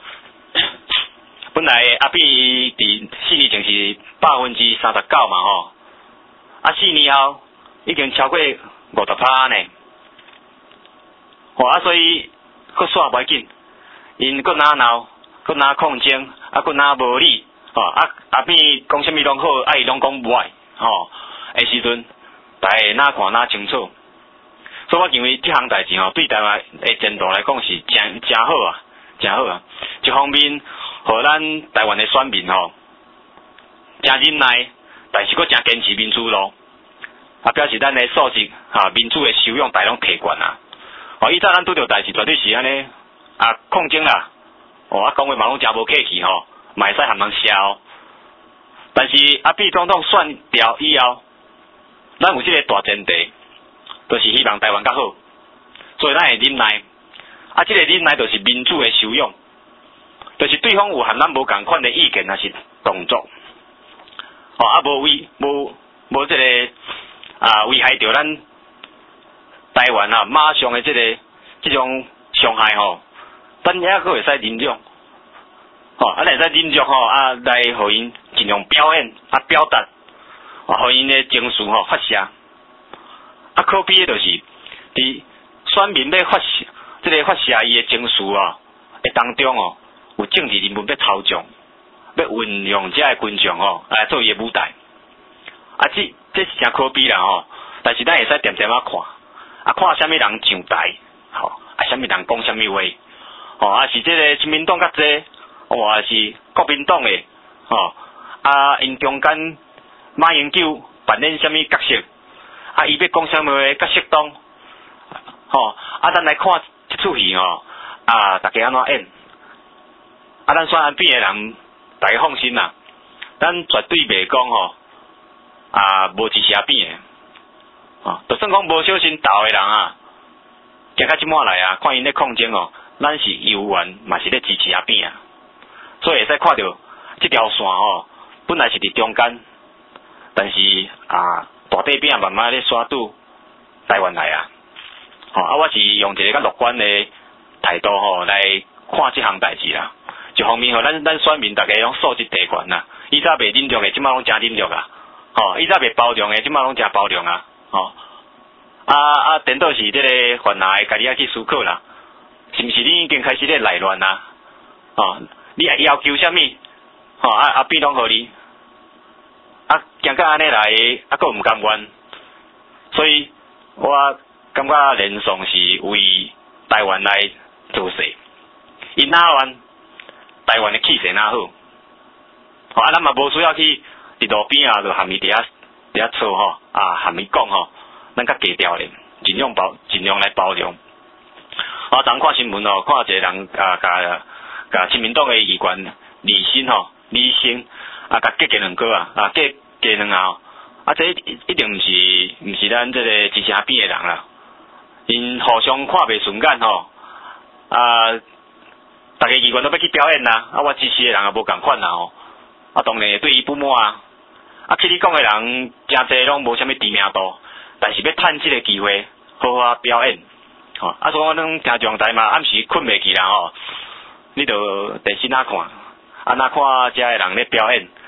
本来阿比伫四年前是百分之三十九嘛吼，啊四年后。已經超過五十趴呢，吼啊，所以佫煞袂緊，因佫哪鬧，佫哪抗爭，啊佫哪無理，吼啊啊邊講啥物攏好，啊伊攏講唔愛，吼，的時陣，大家哪看哪清楚，所以我認為這項代志吼，對台灣的前途來講是真真好啊，真好啊，一方面，互咱台灣的選民吼，真忍耐，但是佫真堅持民主咯。啊，表示咱的素質哈，民主的修養大攏提懸啊！哦，以早咱拄着代志絕對是安尼啊，抗爭啦！哦，啊，講話嘛攏真無客氣吼，嘛會使含人笑哦。但是啊，比總統選掉以後，咱有即個大前提，就是希望台灣較好，所以咱會忍耐。啊，即、這個忍耐就是民主的修養，就是對方有含咱無共款的意見，還是動作。哦，啊，無為無無即個。啊，危害到咱台灣啊，馬上的這個這種傷害吼，咱也佫會使忍讓，吼，啊，會使忍讓吼，啊，來互因盡量表演啊，表達，啊，互因的情緒吼發泄，啊，可比的就是佇選民要發泄，這個發泄伊的情緒哦，誒當中哦，有政治人物要操縱，要運用這個群眾吼來做伊的舞台，啊，這。這是真可悲啦吼，但是咱會使點點啊看，啊看啥物人上台，吼，啊啥物人講啥物話，吼，啊是這個親民黨較濟，或是國民黨的，吼，啊因中間馬英九扮演啥物角色，啊伊要講啥物話較適當，吼，啊咱來看這出戲吼，啊大家安怎演，啊咱選安邊的人，大家放心啦，咱絕對袂講吼。啊，無支持阿扁的，哦，就算講無小心投的人啊，行到即滿來啊，看因咧抗爭哦，咱是有緣，嘛是咧支持阿扁啊，所以會使看到即條線哦，本來是佇中間，但是啊，大底邊慢慢咧刷到台灣來啊，哦，啊，我是用一個較樂觀的態度吼來看即項代志啦，一方面吼，咱咱選民大家攏素質提懸啦，以前袂忍讓的，即滿攏真忍讓啊。哦，以前袂包容誒，即馬攏真包容啊！哦，啊啊，顛倒是即個犯人家己要去思考啦，是毋是你已經開始咧內亂啊？哦，你還要求啥物？哦，啊啊，變攏互你，啊，行到安尼來，啊，佫毋甘願，所以我感覺連宋是為台灣來做事，因哪亂，台灣誒氣勢哪好，哦，啊，咱嘛無需要去。佇路邊啊，就含伊佇遐佇遐錯吼，啊含伊講吼，咱較低調咧，盡量包盡量來包容。啊，昨看新聞哦，看一個人啊，甲甲親民黨誒議員李新吼，李新啊，甲結結兩個啊，啊結結兩下，啊這一一定毋是毋是咱這個支持阿扁誒人啦，因互相看袂順眼吼，啊，逐個議員都要去表演啦，啊我支持誒人也無共款啦吼，啊當然對伊不滿啊。啊，去你講誒人真濟攏無啥物知名度，但是要趁即個機會好好表演，吼、哦！啊，所以我攏聽狀態嘛，暗時困袂去啦吼，你著電視哪看，啊哪看遮個人咧表演，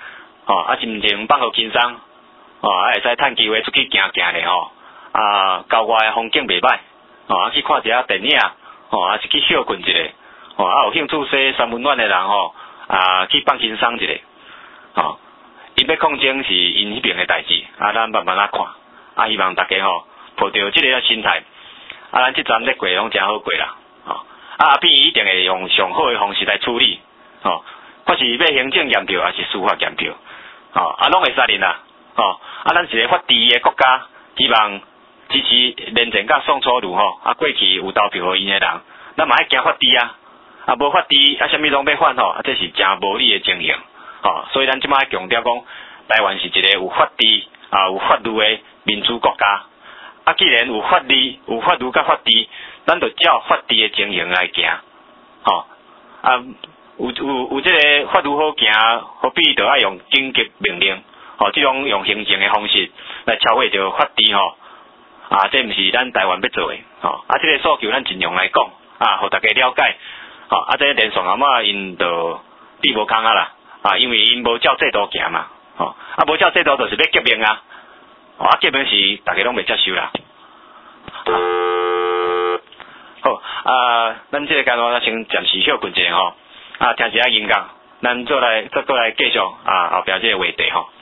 吼啊心情放互轻松，吼啊会使趁机会出去行行咧吼，啊郊外的风景袂歹，吼啊去看一下电影，吼啊是去休困一下，吼啊有兴趣说三温暖的人吼啊去放轻松一下，吼因要抗争是因迄边的代志，啊咱慢慢啊看，啊希望大家吼抱着即个心态，啊咱即站咧过拢真好过啦，吼啊变一定会用上好的方式来处理，吼或是要行政验票还是司法验票，吼啊拢会使任啦，吼啊咱一个法治的国家，希望支持连战甲宋楚瑜吼，啊过去有投票互因的人，咱嘛爱行法治啊，啊无法治啊啥物拢要反吼，啊这是真无理的情形，吼所以咱即摆强调讲，台湾是一个有法治啊有法律的民主国家，啊既然有法律有法律甲法治，咱就照法治的情形来行，吼啊。有有有这个法律好行，何必就爱用紧急命令？吼，这种用行政的方式来超越着法治吼，啊，这毋是咱台湾要做的，吼，啊，这个诉求咱尽量来讲，啊，互大家了解，吼，啊，这连线阿嬷因就比无空啊啦，啊，因为因无照制度行嘛，吼，啊，无照制度就是要革命啊，啊，革命是大家拢袂接受啦。好，啊，咱这个阶段先暂时休困一下吼。啊，听一下音乐，咱再来再过来继续啊后壁这个话题吼。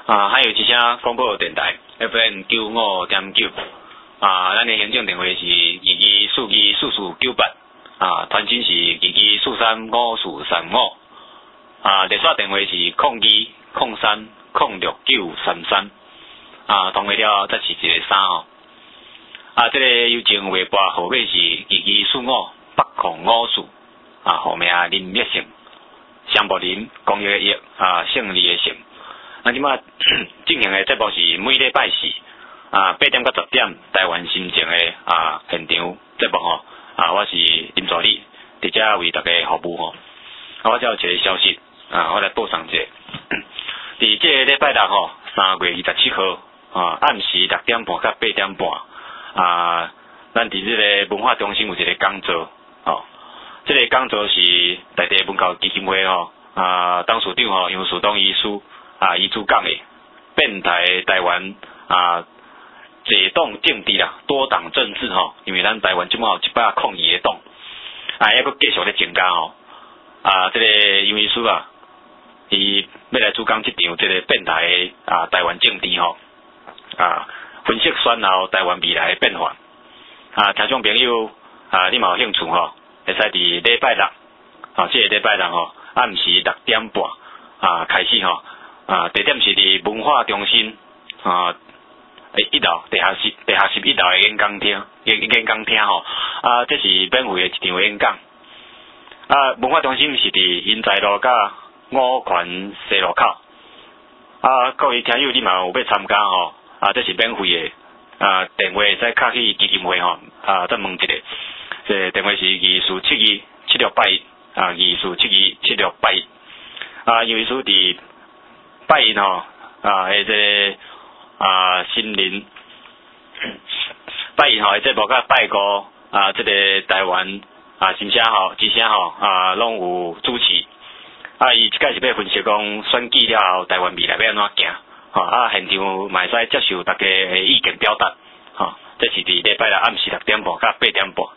啊，还有一声广播电台 F M 九五点九，啊，咱的行政电话是二二四二四四九八，啊，传真是二二四三五四三五，啊，热线电话是零二零三零六九三三，啊，通话了则是一个三哦，啊，这个邮政微博号码是二二四五八零五四，啊，号名林业胜，商务林工业的业，啊，胜利的胜。啊，即马进行的节目是每礼拜四啊八点到十点，台湾新城的啊现场节目吼，啊我是林助理，伫遮为大家服务吼。啊，我只有一个消息啊，我来报上一下。伫这个礼拜六吼，三月二十七号啊，暗时六点半到八點半啊，咱伫这个文化中心有一个講座吼，这個講座是在地文教基金會吼啊，董事長吼楊樹東醫師。啊，伊主讲的变态台湾啊，解冻政治啦，多党政治吼，因为咱台湾即马有一百零二个党，啊，还佫继续咧增加吼，啊，这个杨医师啊，伊要来主讲即场这个变态的啊台湾政治吼，啊，分析选后台湾未来的变化，啊，听众朋友啊，你嘛有兴趣吼，会使伫礼拜六，啊，即、这个礼拜六吼，暗时六点半啊开始吼。啊，地点是伫文化中心啊，诶一楼地下室地下室一楼的演讲厅，演演讲厅吼，啊，这是免费的一场演讲。啊，文化中心是伫英才路甲五权西路口。啊，各位听友你嘛有要参加吼，啊，这是免费的。啊，电话会使敲去基金会吼，啊，再问一下，这电话是二四七二七六八一，啊，二四七二七六八一。啊，因为是伫拜一吼啊，诶，这个啊，新年拜一吼，诶，这无甲拜过啊，这个台湾啊，真正吼，之前吼啊，拢有主持啊，伊即摆是要分析讲选举了后，台湾未来要安怎行吼啊，现场嘛会使接受大家诶意见表达吼，这是伫礼拜六暗时六点半到八点半。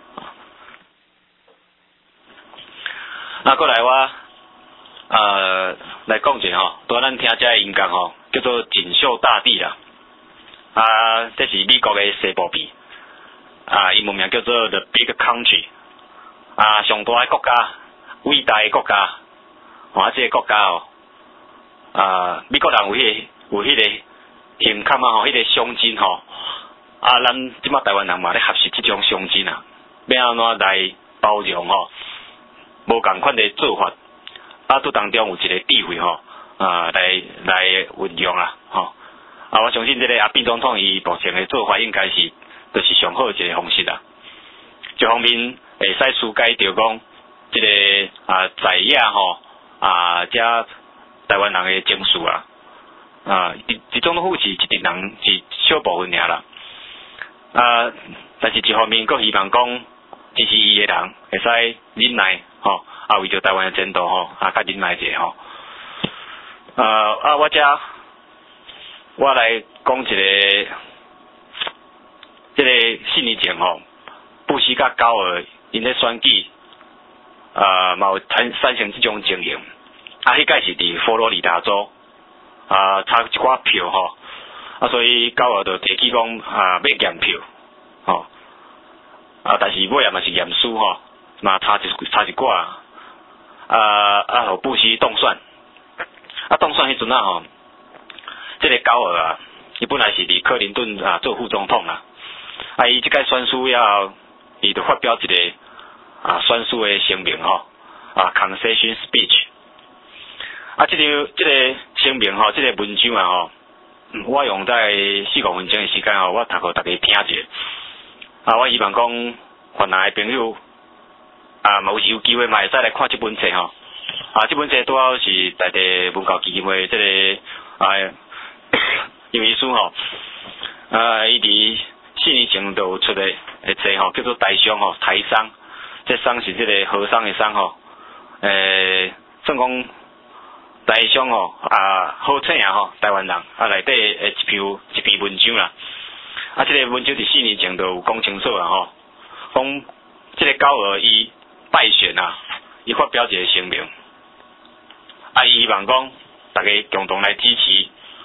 啊，过来我。呃，来讲者吼，拄咱听遮音乐吼，叫做《锦绣大地》啦。啊，这是美国的西部片，啊，英文名叫做 The Big Country。啊，上大的国家，伟大的国家，啊，这个国家哦，啊，美国人有迄、那个有迄个胸坎啊吼，迄个胸襟吼，啊，咱即马台湾人嘛咧学习即种胸襟啊，要安怎来包容吼，无共款的做法。啊，拄当中有一个智慧吼，啊，来来运用啦，吼，啊，我相信这个阿扁总统伊目前的做法应该是，就是上好一个方式啦。一方面会使疏解着讲，这个啊在野吼，啊，遮台湾人的情绪啊，啊，一种都是一群人是小部分尔啦，啊，但是一方面佫希望讲支持伊的人会使忍耐，吼。啊，为着台湾的前途吼，啊，较忍耐者吼。呃啊，我遮我来讲一个，这个四年前吼，布希甲高尔因咧选举，啊，嘛有产产生即种情形。啊，迄届是伫佛罗里达州，啊，差一寡票吼，啊，所以高尔就提起讲啊，要验票，吼，啊，但是尾也嘛是验输吼，嘛差一差一寡。啊啊，互布希当选，啊当选迄阵啊吼，这个高尔啊，伊本来是伫克林顿啊做副总统啦，啊伊即届选输以后，伊就发表一个啊选输的声明吼，啊 concession speech， 啊即条即个声明吼，即个文章啊吼，我用在四五分钟的时间吼，我读互大家听一下，啊我希望讲泛来的朋友。啊，嘛有有机会嘛会使来看即本册吼，啊，即本册拄好是在地文教基金会即、这个啊杨医师吼，啊，伊伫四年前就有出的诶册吼，叫做台商吼，台商，这商是即个和商的商吼，诶，算讲台商吼啊，好册啊吼，台湾人啊内底诶一篇一篇文章啦，啊，即、这个文章伫四年前就有讲清楚啦吼，讲即个高尔伊。败选啊，伊发表一个声明，啊，伊希望讲大家共同来支持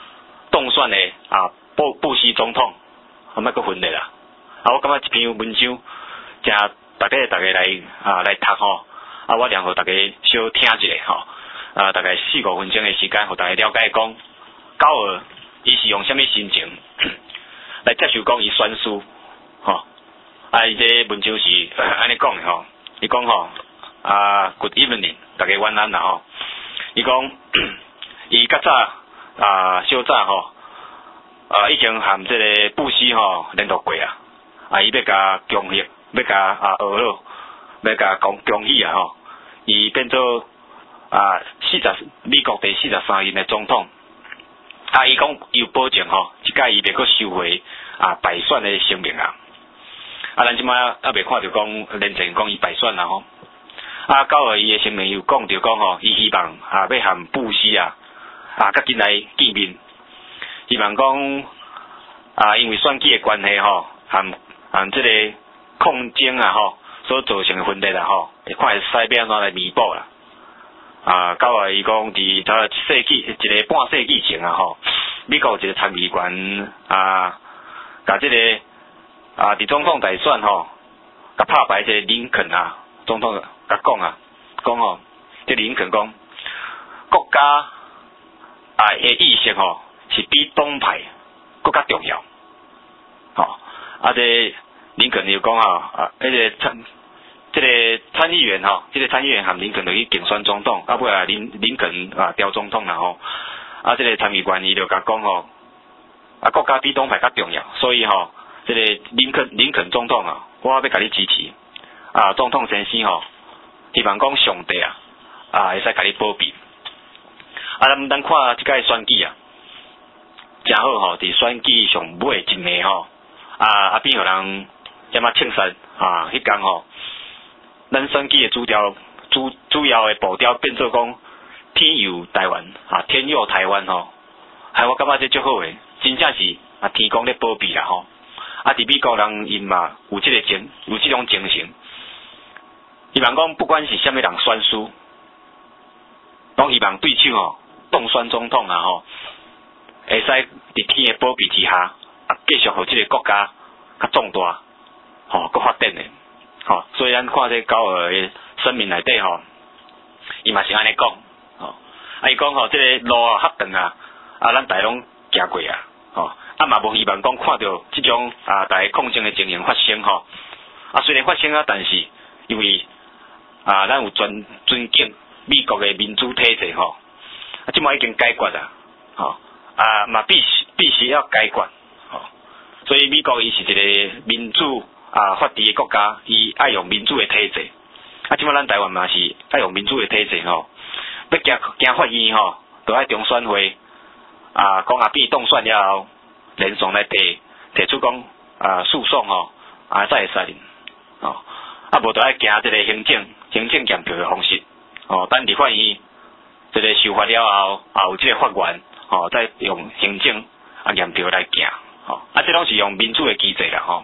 当选的啊布布希总统，我莫搁分咧啦。啊，我感觉这篇文章真大家大家来啊来读吼，啊我让互大家小听一下吼，啊大概四五分钟的时间，互大家了解讲高尔伊是用什么心情来接受讲伊宣誓吼。啊，伊这文章是安尼讲的吼，伊讲吼啊 ，Good evening， 大家晚安啦吼。伊讲伊较早啊，小早吼啊，已经含这个布希吼联络过啊，啊，伊要甲恭喜，要甲啊俄罗，要甲恭恭喜啊吼，伊变做啊四十美国第四十三任的总统。啊，伊讲伊有保证吼，即届伊袂阁收回啊败选的声明啊。啊，咱即摆还未看到讲连前讲伊败选啦吼。啊，到后伊的声明又讲着讲吼，伊希望啊要含布希啊啊较紧来见面，希望讲啊因为选举的关系吼，含含即个抗争啊吼所造成的分裂啦吼，会看会使要安怎来弥补啦。啊，到后伊讲伫头一世纪一个半世纪前啊吼，美国有一个参议员啊，甲即、这个啊伫总统大选吼，甲拍败即个林肯啊，总统甲讲啊，讲吼，即林肯讲国家啊的意识吼是比党派更加重要，吼、哦、啊这林肯又讲啊啊迄、那个参即、这个参议员吼，即、这个参议员含林肯就去竞选总统，啊尾啊林林肯啊调总统啦吼，啊即、这个参议员伊就甲讲吼，啊国家比党派较重要，所以吼。这个林肯林肯总统啊，我要甲你支持啊！总统先生吼，希望讲上帝啊啊会使甲你保庇。啊，咱咱看即届选举啊，真好吼！伫选举上尾一暝吼，啊啊变互人要么庆生啊，迄天吼，咱选举的主调主主要的步调变做讲天佑台湾啊，天佑台湾吼，害我感觉这足好诶，真正是啊天公咧保庇啦吼。啊！伫美国人因嘛有即个精，有即种精神，希望讲不管是虾米人选输，拢希望对手吼当选总统啊吼，会使伫天的保庇之下，啊继续互即个国家较壮大，吼，佮发展的，吼。所以咱看这高尔的声明内底吼，伊嘛是安尼讲，吼。啊，伊讲吼，即个路啊较长啊，啊咱大拢行过啊，吼。啊嘛无希望讲看到即种啊大家抗争的情形发生吼，啊虽然发生啊，但是因为啊咱有尊尊敬美国的民主体制吼，啊即马已经解决啦，吼啊嘛必须必须要解决，吼，所以美国伊是一个民主啊法治的国家，伊爱用民主的体制，啊即马咱台湾嘛是爱用民主的体制吼，要行行法院吼，都爱中选会啊讲啊变当选了后。连上来提提出讲啊诉讼吼，啊才会使哦，啊无就爱行这个行政行政检票的方式哦，等立法院这个修法了后，啊有这个法院哦，再用行政啊检票来行哦，啊这拢是用民主的机制啦吼。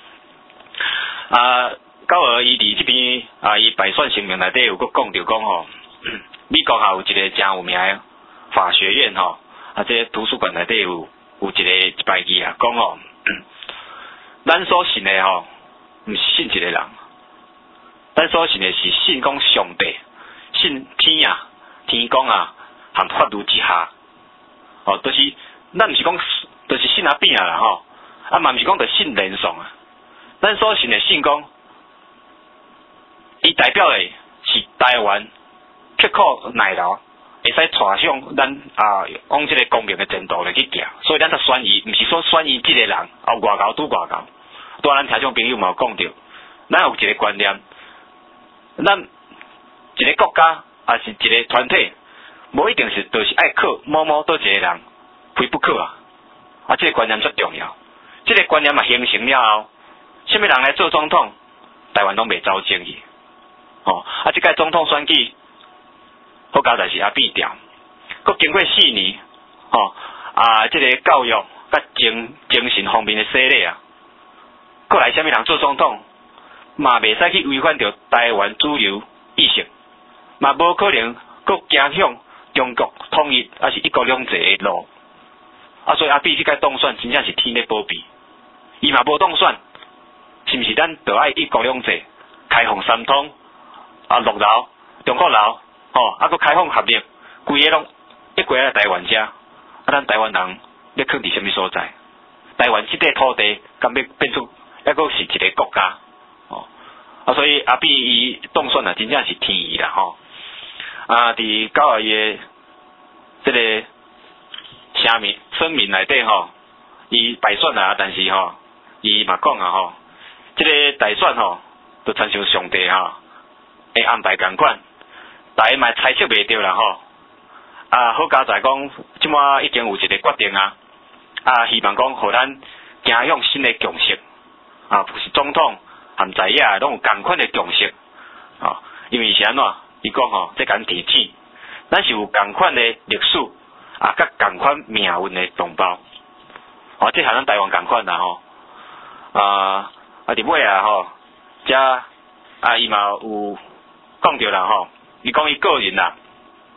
啊，到而伊伫这边啊，伊败选声明内底有佫讲着讲吼，美国也有一个真有名的法学院吼，啊这个图书馆内底有。有一个一排字啊，讲吼，咱所信的吼，毋是信一个人，咱所信的是信讲上帝，信天啊，天公啊，含法律之下，哦，就是咱毋是讲，就是信阿扁啊啦吼，啊嘛毋是讲着信连上啊，咱所信的信讲，伊代表的是台湾刻苦耐劳。会使带上咱啊，往即个公平的前途来去行，所以咱才选伊，毋是说选伊即个人哦外交拄外交。当然，听众朋友嘛有讲着，咱有一个观念，咱一个国家也是一个团体，无一定是就是爱靠某某倒一个人，非不可啊！啊，即、这个观念最重要。即、这个观念嘛形成了后，什么人来做总统，台湾拢袂走正义。哦，啊，即届总统选举。好佳在是阿扁调，佮经过四年，吼、哦、啊，即、这个教育甲精精神方面的洗礼啊，佮来虾米人做总统，嘛袂使去违反着台湾主流意识，嘛无可能佮走向中国统一，还是一国两制的路， 啊，所以阿扁去甲当选，真正是天咧保庇。伊嘛无当选，是毋是咱着爱一国两制，开放三通，啊，陆老、中国老，吼，啊，佫开放合力，规个拢一过来台湾遮，啊，咱台湾人要囥伫什么所在？台湾即块土地，敢要变出抑佫是一个国家，哦，啊，所以阿扁伊当选啊，真正是天意啦，吼，啊，伫九二月即个声明声明内底吼，伊败选啊，但是吼，伊嘛讲啊吼，即个大选吼，就亲像上帝吼，会安排共款，大家嘛猜测袂到啦吼，啊，好佳在讲，即马已经有一个决定啊。啊，希望讲，互咱行向新的共识，啊，不是总统含在野拢有共款的共识，啊，因为是安怎？伊讲吼，这敢提醒，咱是有共款的历史，啊，甲共款命运的同胞，哦、啊，这和咱台湾共款啦吼，啊，啊，伫尾啊吼，遮啊，伊嘛有讲着啦吼，伊讲伊个人啦。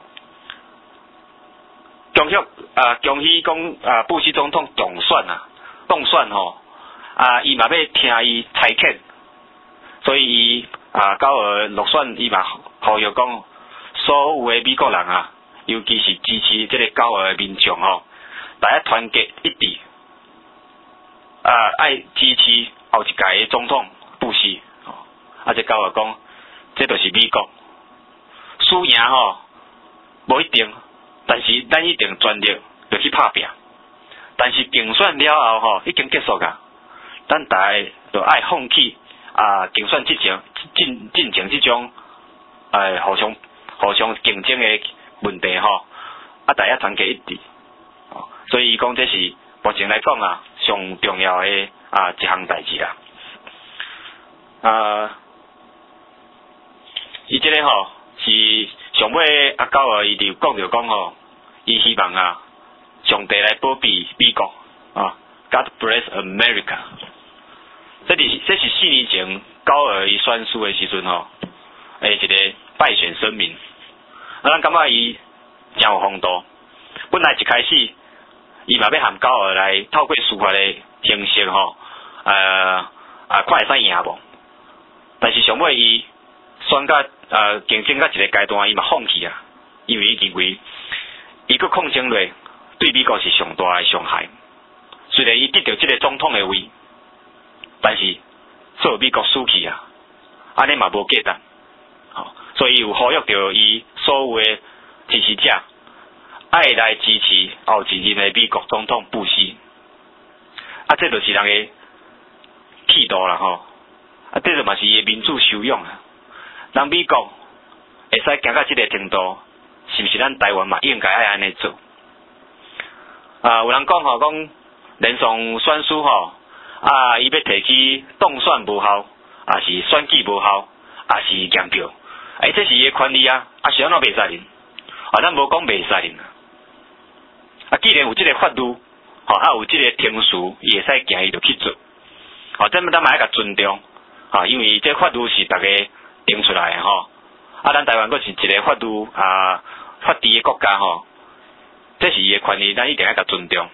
恭喜啊！恭喜讲啊，布希总统当选啊，当选吼啊，伊嘛要听伊裁决，所以伊啊九二落选，伊嘛呼吁讲，所有的美国人啊，尤其是支持这个九二的民众吼，大家团结一致啊，爱支持后一届的总统布希，啊，这九二讲，这就是美国，输赢吼无一定。但是咱一定全力就去拍拼，但是竞选了后吼已经结束噶，咱大家就爱放弃啊竞选之前进进行这种诶互相互相竞争的问题吼，啊大家团结一致，所以伊讲这是目前来讲啊上重要的啊一项代志啦，啊，伊这个吼是上尾啊九二伊就讲着讲吼。伊希望啊，上帝来保庇美国啊 ，God bless America。这是这是四年前九二伊选输的时阵吼，诶一个败选声明。啊，咱感觉伊真有风度。本来一开始，伊嘛要含九二来透过司法的形式吼，呃啊看会使赢无？但是上尾伊选到呃竞争到一个阶段，伊嘛放弃啊，因为伊认为。伊个抗争落对美国是上大的伤害。虽然伊得到这个总统的位，但是所有美国输去啊，安尼嘛无价值。好，所以有呼吁着伊所有的支持者，爱来支持后一任的美国总统布希。啊，这就是人的气度啦吼。啊，这就嘛是伊的民主修养啊。人美国会使行到这个程度。是不是咱台湾嘛应该爱安尼做？啊，有人讲吼，讲连上选书吼，啊，伊要提起当选无效，啊是选举无效，啊是验票，哎，这是伊的权利啊，啊是安怎袂使呢？啊，咱无讲袂使呢。啊，既然有这个法律，吼，啊有这个程序，伊会使行，伊就去做。哦，这么咱嘛爱甲尊重，啊，因为这法律是大家定出来的吼。啊，咱台湾佫是一个法律啊法治的国家吼，这是伊的权利，咱一定要甲尊重。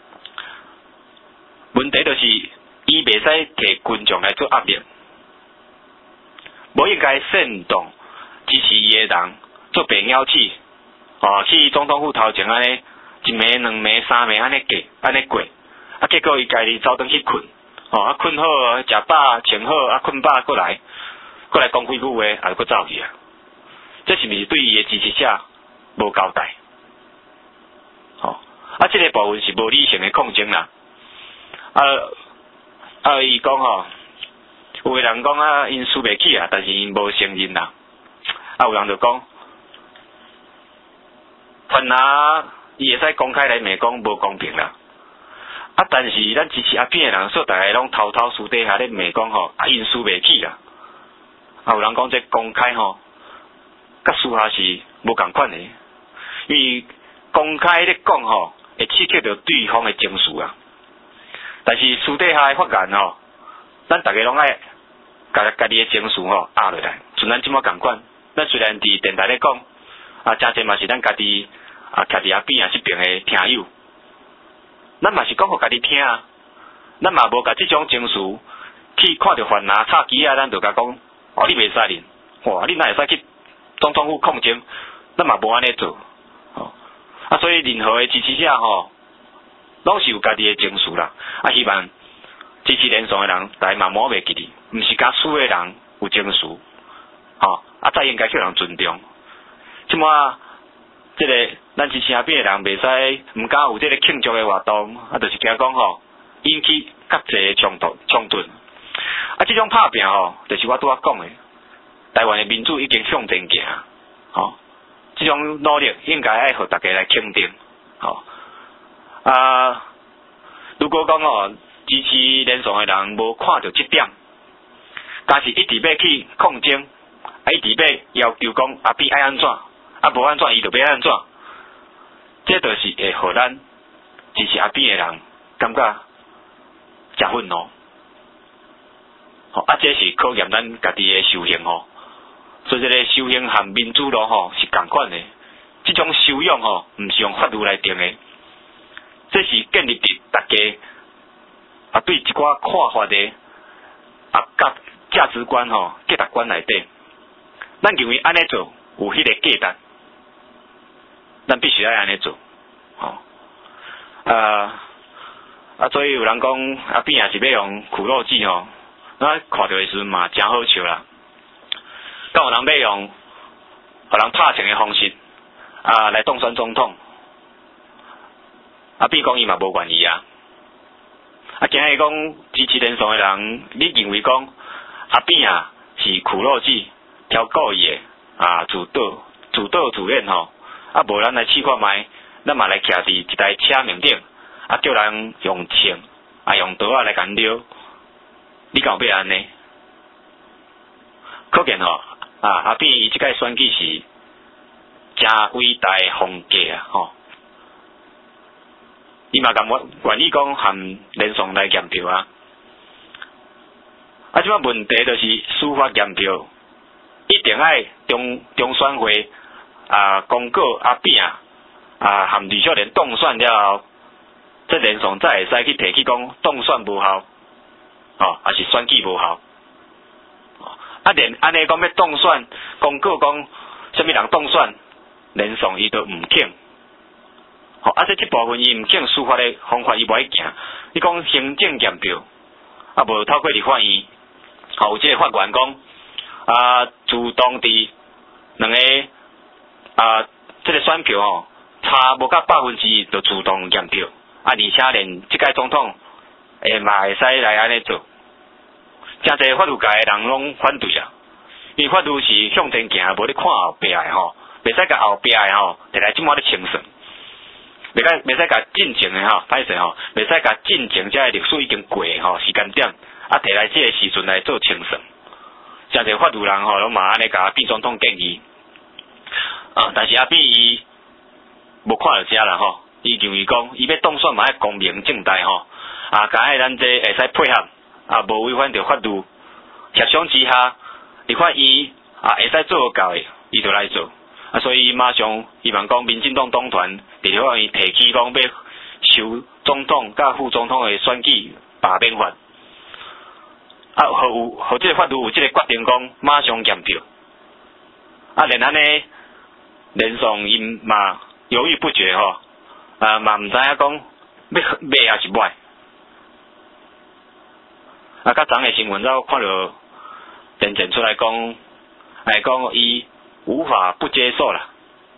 问题就是伊袂使摕群众来做压力，无应该煽动支持伊的人做白鸟鼠，哦，去总统府头前安尼一暝、两暝、三暝安尼过，安尼过，啊，结果伊家己走转去困，哦，啊困好，食饱穿好，啊困饱过来，过来讲几句话，啊，佫走去啊。这是毋是对伊的支持者无交代？吼、哦，啊，这个部分是无理性的抗争啦。啊啊，伊讲吼，有个人讲啊，因输袂起啊，但是因无承认啦。啊，有人就讲，犯哪伊会使公开来骂讲无公平啦。啊，但是咱支持阿扁的人，说大家拢偷偷私底下咧骂讲吼，啊，因输袂起啦。啊，有人讲这公开吼。甲私下是无共款的，因为公开咧讲吼，会刺激到对方的情绪啊。但是私底下的发言吼，咱大家拢爱家家己的情绪吼压落来，像咱即马共款。咱虽然伫电台咧讲，啊，真侪嘛是咱家己啊，徛伫阿边啊这边的听友， 咱嘛是讲互家己听啊，咱嘛无甲即种情绪去看着犯拿插旗啊，咱就甲讲，哦你袂使哩，哇你哪会使去总统府抗争，咱嘛无安尼做，哦，啊所以任何诶支持者吼，拢是有家己诶情绪啦，啊希望支持连胜诶人，大家嘛摸袂记哩，毋是甲输诶人有情绪，吼，啊再应该叫人尊重，即马即个咱支持阿扁诶人袂使毋敢有即个庆祝诶活动，啊就是惊讲吼引起较济冲突冲突，啊即种拍拼吼，就是我拄仔讲诶。台湾的民主已经向前行，吼、哦，这种努力应该爱互大家来肯定，吼、哦，啊，如果讲哦支持连胜的人无看到这点，但是一直要去抗争，啊一直要要求讲阿扁爱安怎，啊无安怎伊就要安怎，这就是会互咱支持阿扁的人感觉真愤怒，吼、哦，啊这是考验咱家己的修行吼。所以，这个修行和民主路吼是同款的。这种修养吼，唔是用法律来定的，这是建立伫大家啊对一寡看法的啊价价值观吼价值观内底。咱认为安尼做有迄个价值，咱必须要安尼做。吼、哦，啊啊，所以有人讲阿扁也是要用苦肉计吼，咱看到的时阵嘛真好笑啦。敢有人要用互人拍成的方式啊来当选总统，啊比讲伊嘛无愿意啊，啊今日讲支持连胜的人，你认为讲阿扁啊是苦肉计，挑故意的啊自导自导自演吼，啊无咱来试看卖，咱嘛来徛伫一台车面顶，啊叫人用枪啊用刀啊来干撩，你敢有要安尼？可见吼。啊，阿扁伊即届选举是真伟大的风格啊！吼，伊嘛敢我愿意讲含连胜来验票啊！啊，即摆问题就是司法验票，一定爱中中选会啊公告阿扁啊啊含李少年当选了后，即连胜才会使去提起讲当选无效，哦，还是选举无效。啊，连安尼讲要当选，公告讲什么人当选，连胜伊都唔肯。吼、哦，啊，这这部分伊唔肯司法的方法伊无爱行。你讲行政验票，啊无透过立法院，吼、哦、有这个法官讲，啊自动伫两个啊这个选票吼、哦、差无到百分之一就自动验票，啊而且连这届总统诶嘛会使来安尼做。真侪法律界的人拢反对啊，因为法律是向前行，无咧看后壁的吼，袂使甲后壁的吼，摕来即马咧清算，袂使袂使甲进前的吼，歹势吼，袂使甲进前遮个历史已经过的吼时间点，啊摕来即个时阵来做清算，真侪法律人吼拢嘛安尼甲阿扁总统建议，啊，但是阿扁伊无看到遮啦吼，伊认为讲伊要当选嘛要公明正大吼，啊，甲迄咱这会使配合。啊，无违反着法律，协商之下，立法院啊会使做到的，伊就来做。啊，所以马上希望讲民进党党团伫立法院提起讲要修总统甲副总统的选举罢免法，啊，互有互这个法律有这个决定讲马上验票。啊，连安尼连胜因嘛犹豫不决吼，啊嘛毋知影讲要买还是买。啊，较昨个新闻才看到电证出来讲，来讲伊无法不接受啦，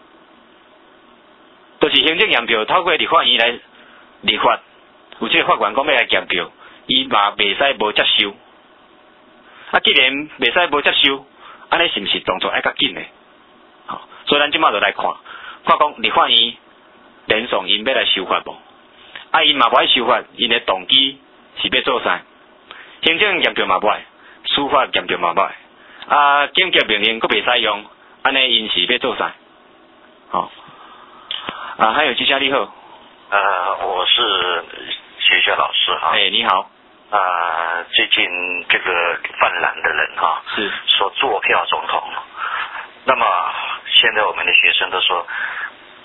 就是行政验票透过立法院来立法，有这个法官讲要来验票，伊嘛袂使无接受。啊，既然袂使无接受，安尼是毋是动作爱较紧呢？好，所以咱即马就来看，看讲立法院连胜因要来修法无？啊，因嘛无爱修法，因的动机是要做啥？行政验票嘛歹，司法验票嘛歹，啊，紧急命令佫袂使用，安尼因是要做啥？好、哦，啊，还有吉祥你好， 呃，我是学校老师哈。 哎，你好。 啊，最近这个泛滥的人哈， 是说坐票总统，那么现在我们的学生都说，这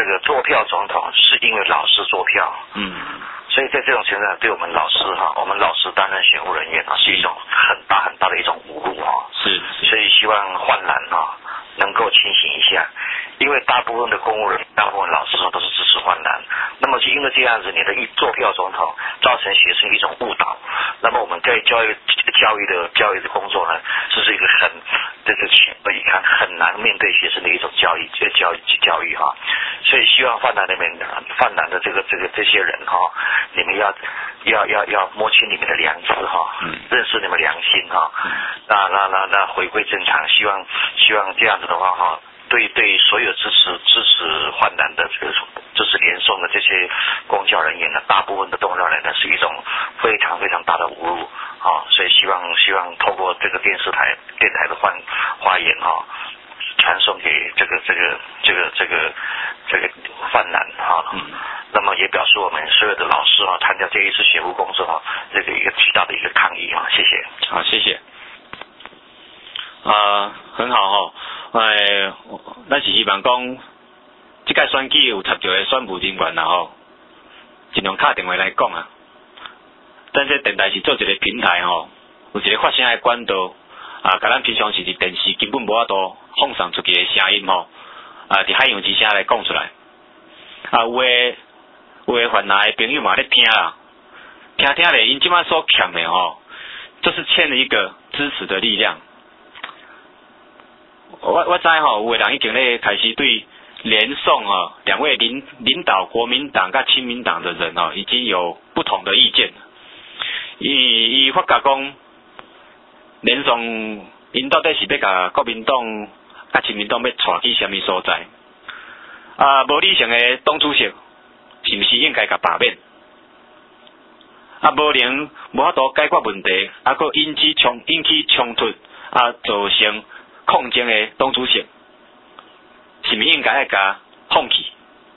这个做票总统是因为老师做票， 嗯， 所以在这种情况下，对我们老师哈，我们老师担任选务人员啊，是一种很大很大的一种侮辱哈。 是， 所以希望焕然哈能够清醒一下，因为大部分的公务人员、大部分老师都是支持焕然，那么就因为这样子，你的一做票总统造成学生一种误导，那么我们在教育教育的教育的工作呢，这是一个很这个显而易见很难面对学生的一种教育这教育教育哈，所以希望泛蓝那边泛蓝的这个这个这些人哈，你们要要要要摸清你们的良知哈，认识你们良心哈，那那那那回归正常，希望希望这样子的话哈，对对所有支持支持焕然的这个支持连宋的这些公教人员呢，大部分的公教人呢是一种非常非常大的侮辱啊，所以希望希望透过这个电视台电台的发发言哈，传送给这个这个这个这个这个泛蓝哈，嗯，那么也表示我们所有的老师啊参加这一次选务工作啊，这个一个巨大的一个抗议啊，谢谢。 好，谢谢。啊、呃，很好哈、哦，诶，咱是希望讲，这届选举有插着的选务人员然后尽量打电话来讲啊。咱这电台是做一个平台吼、哦，有一个发声的管道啊，甲咱平常时伫电视根本无法度放送出去的声音吼、哦，啊，伫海洋之声来讲出来。啊，有诶有诶泛蓝的朋友嘛咧听啦，听听咧，因即摆所欠的吼，就是欠了一个支持的力量。我我知吼，有的人已经咧开始对连宋吼两位领领导国民党甲亲民党的人吼，已经有不同的意见。伊伊发觉讲，连宋因到底是要甲国民党甲亲民党要带去什么所在？啊，无理性的党主席是毋是应该甲罢免？啊，无能无法度解决问题，啊，佮引起冲引起冲突，啊，造成抗争的党主席，是毋是应该爱甲放弃？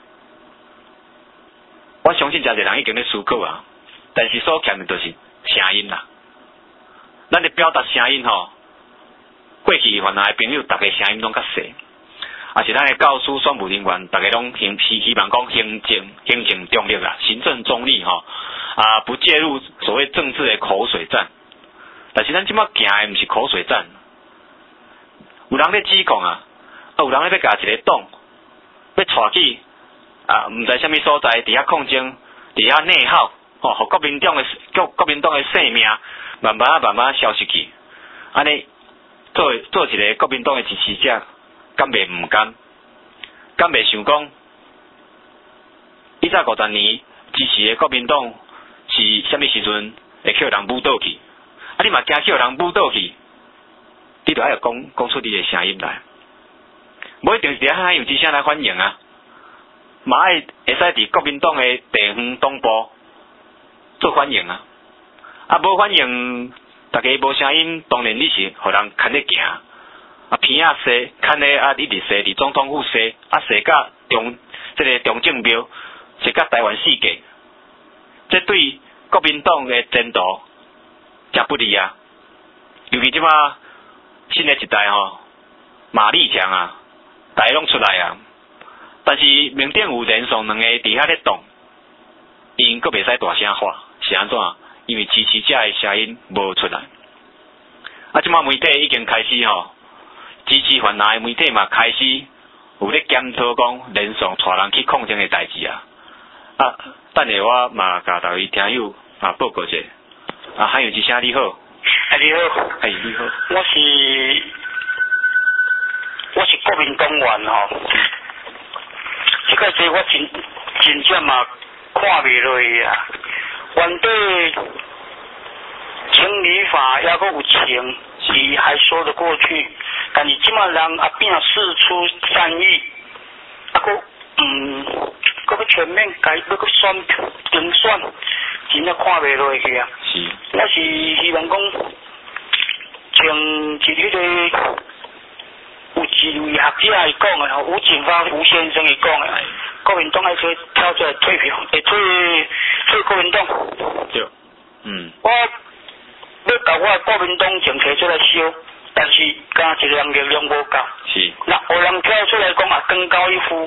我相信真侪人已经咧思考啊，但是所欠的就是声音啦。咱咧表达声音吼，过去原来的朋友，逐个声音拢较细，啊是咱的教师选务人员，逐个拢希希望讲行政行政中立啦，行政中立吼，啊不介入所谓政治的口水战。但是咱即摆行的毋是口水战。有人咧指控啊，啊有人咧要甲一个党要带去啊，毋知啥物所在，伫遐抗争，伫遐内耗，吼、哦，互国民党的国国民党的性命慢慢啊慢慢消失去，安尼做做一个国民党的支持者，敢袂毋甘？敢袂想讲，一早五十年支持的国民党是啥物时阵会去互人舞倒去？啊，你嘛惊去互人舞倒去？你就爱讲讲出你的声音来，无一定是伫海洋之声来反映啊，嘛爱会使伫国民党的地方党部做反映啊，啊无反映，大家无声音，当然你是互人牵咧行，啊偏啊西，牵咧啊一直西伫总统府西，啊西甲中这个中正庙，西甲台湾世界，这对国民党的前途真不利啊，尤其即马。新的一代吼，马立强啊，大家拢出来啊，但是民党有连宋两个伫遐咧动，因阁袂使大声喊，是安怎？因为支持者的声音无出来。啊，即马媒体已经开始吼，支持泛蓝的媒体嘛开始有咧检讨讲连宋带人去抗争的代志啊。啊，等下我嘛甲大位听友啊报告者。啊，海洋之声你好。 哎，你好， 哎，你好， 我是我是国民党员吼，这个事我真真正嘛看袂落去啊。原对情理法也阁有情，是还说得过去，但是即马人啊变事出善意，啊阁嗯，阁要全面改，要阁选评选，真正看袂落去啊。 是， 我是希望讲。像一迄个有一位学者来讲的吼，吴景发吴先生来讲的，国民党爱说跳出来退票，会退退国民党。 对，嗯。 我要甲我国民党政策出来修，但是加一个人力量无够。 是。 那有人跳出来讲啊，更高一呼。 是。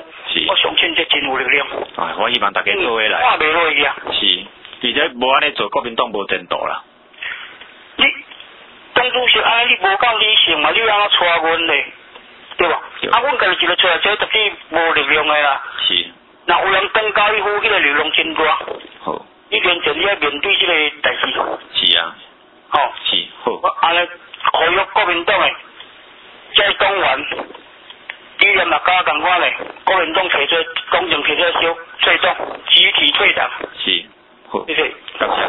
我相信这真有力量。 啊，我希望大家做伙来。 看袂落去啊。 是，而且无安尼做，国民党无前途啦。 你党主席安尼你无够理性嘛？你安怎带阮咧？对吧？啊，阮家己一个出来，这绝对无力量的啦。 是。 那有人登高一呼，迄个力量真大。 好。 你面前你要面对这个代志。 是啊。 吼、哦。 是。好。 我安尼呼吁国民党诶，在党员，理念嘛加共款咧，国民党提出公正提出小最终集体退党。 是。好。 谢谢。 感谢。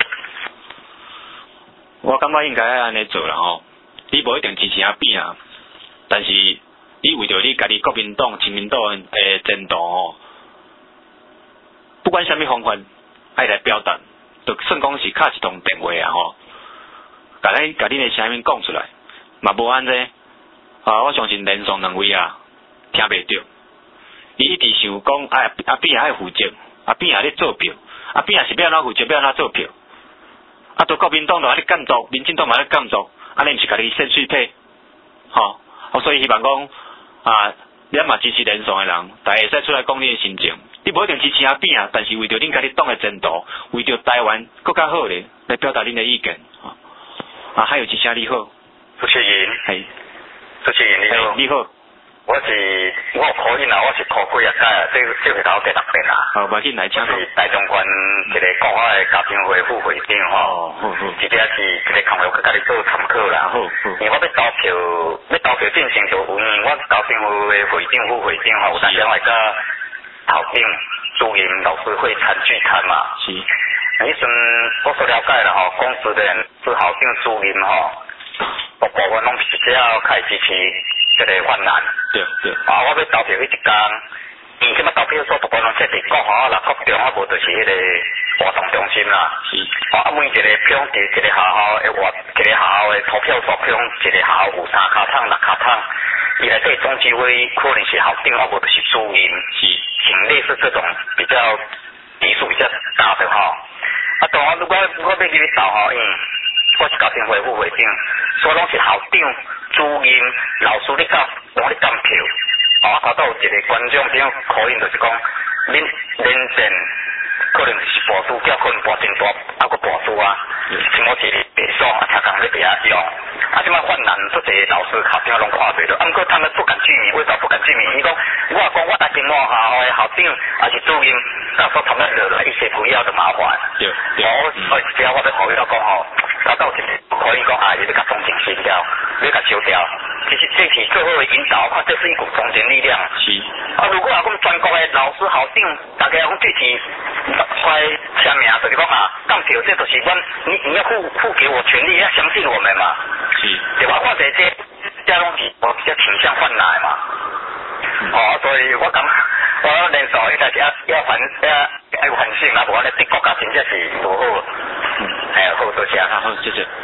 我感觉应该安尼做啦吼，你无一定支持阿扁啊，但是你为着你家己国民党、亲民党诶前途吼，不管啥物方法，爱来表达，就算讲是敲一通电话啊吼，甲咱甲恁诶声音讲出来，嘛无安尼啊，我相信连上两位啊听袂着，伊一直想讲啊阿扁爱负责，阿扁也咧做票，阿扁也是要安怎负责，要安怎做票。啊，都国民党就安尼监督，民进党嘛咧监督，安尼毋是家己先水体，吼、哦，所以希望讲啊，你嘛支持连上诶人，大家会使出来讲你诶心情。你无一定支持阿扁啊，但是为着恁家己党诶前途，为着台湾更较好咧，来表达恁诶意見。啊，还有一声你好， 主持人， 係， 主持人你好， 你好。 我是我考音啊，我是考几啊届啊，这这回头第六遍啦。 好，马紧来请。 我是大中关一个国法的家庭会副会长吼。 哦，好好。 这个是一个空话，我甲你做参考啦。 好好。 因为我要投票，要投票进行就有因为我是家庭会的会长副会长吼，有当时我甲头顶主任老师会参聚餐嘛。 是。 迄阵我所了解啦吼，公司的人是校长主任吼，各部分拢是只要开支持。这个困难， 对对。 啊，我要投票迄一天，因即摆投票所大部分拢设伫国校啦、国中啊，无就是迄个活动中心啦。 是。 啊，每一个票伫一个学校的活，一个学校的投票所票，一个学校有三卡桶、六卡桶，伊内底总指挥可能是校长啊，无就是主任，是像类似这种比较级数比较大的吼。啊，当我如果我要去投吼，因我是家庭会副会长，所以拢是校长。主任老师咧教，拢咧监票。啊，头拄有一个观众朋友口音就是讲，恁连线可能是部书叫可能部真大，啊个部书啊，像我一个白爽啊，车工咧底下用。啊，即摆犯难，做一个老师校长拢看袂到，啊，毋过他们不敢具名，为啥不敢具名？伊讲，我讲我大金某校的校长也是主任，到时候他们惹来一些不要的麻烦。对，我我只要我要考虑到讲吼，到到一个可以讲啊，你要甲中正协调，你要甲收掉。其实这是最后的引导，看这是一股中坚力量。是。啊，如果啊，讲全国的老师校长，大家讲支持，快签名就是讲啊，干票这就是阮，你你要付付给我权利，要相信我们嘛。是。对吧？或者这这拢是我比较倾向换来嘛。嗯、哦，所以我感我连手应该是要要反要要反省啊，无我咧对国家真正是无好。嗯。哎，好多谢。好，谢谢。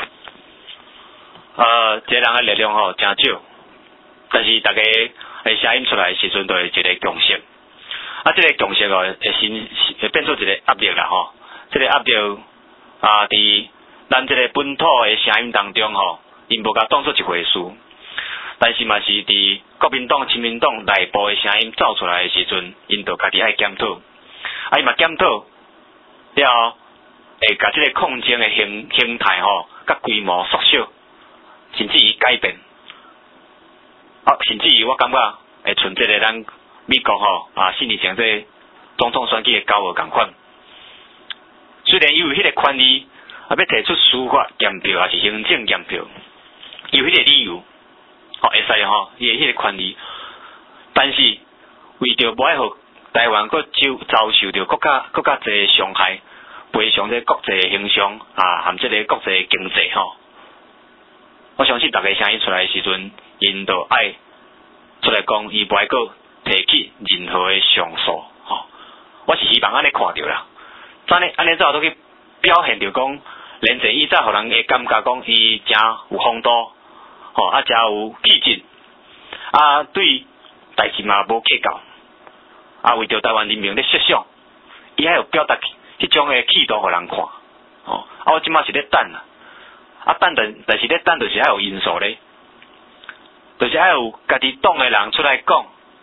呃，这人的力量吼真少，但是大家诶声音出来的时阵，就会一个共识。啊，这个共识哦，会先会变做一个压力啦吼。这个压力啊，伫咱这个本土的声音当中吼，因无甲当作一回事，但是嘛是伫国民党、亲民党内部的声音走出来的时阵，因就家己爱检讨。啊，伊嘛检讨了，会甲这个抗争的形形态吼，甲规模缩小。甚至于改变，啊，甚至于我感觉会像这个咱美国吼啊，四年前这总统选举的交恶共款。虽然伊有迄个权利，啊，要提出司法验票，还是行政验票，有迄个理由，吼会使吼，伊有迄个权利，但是为着不爱互台湾佫遭遭受着更加更加侪伤害，赔偿这国际形象啊，含这个国际经济吼。我相信大家声音出来的时阵，因就爱出来讲，伊不爱阁提起任何的上诉，吼。我是希望安尼看到啦，安尼安尼才有去表现着讲，连者伊才互人会感觉讲，伊真有风度，吼，啊，真有气质，啊，对代志嘛无计较，啊，为着台湾人民咧设想，伊还有表达迄种的气度互人看，吼，啊，我即马是咧等啦。啊，等但但是咧等，就是爱有因素咧，就是爱有家己党的人出来讲，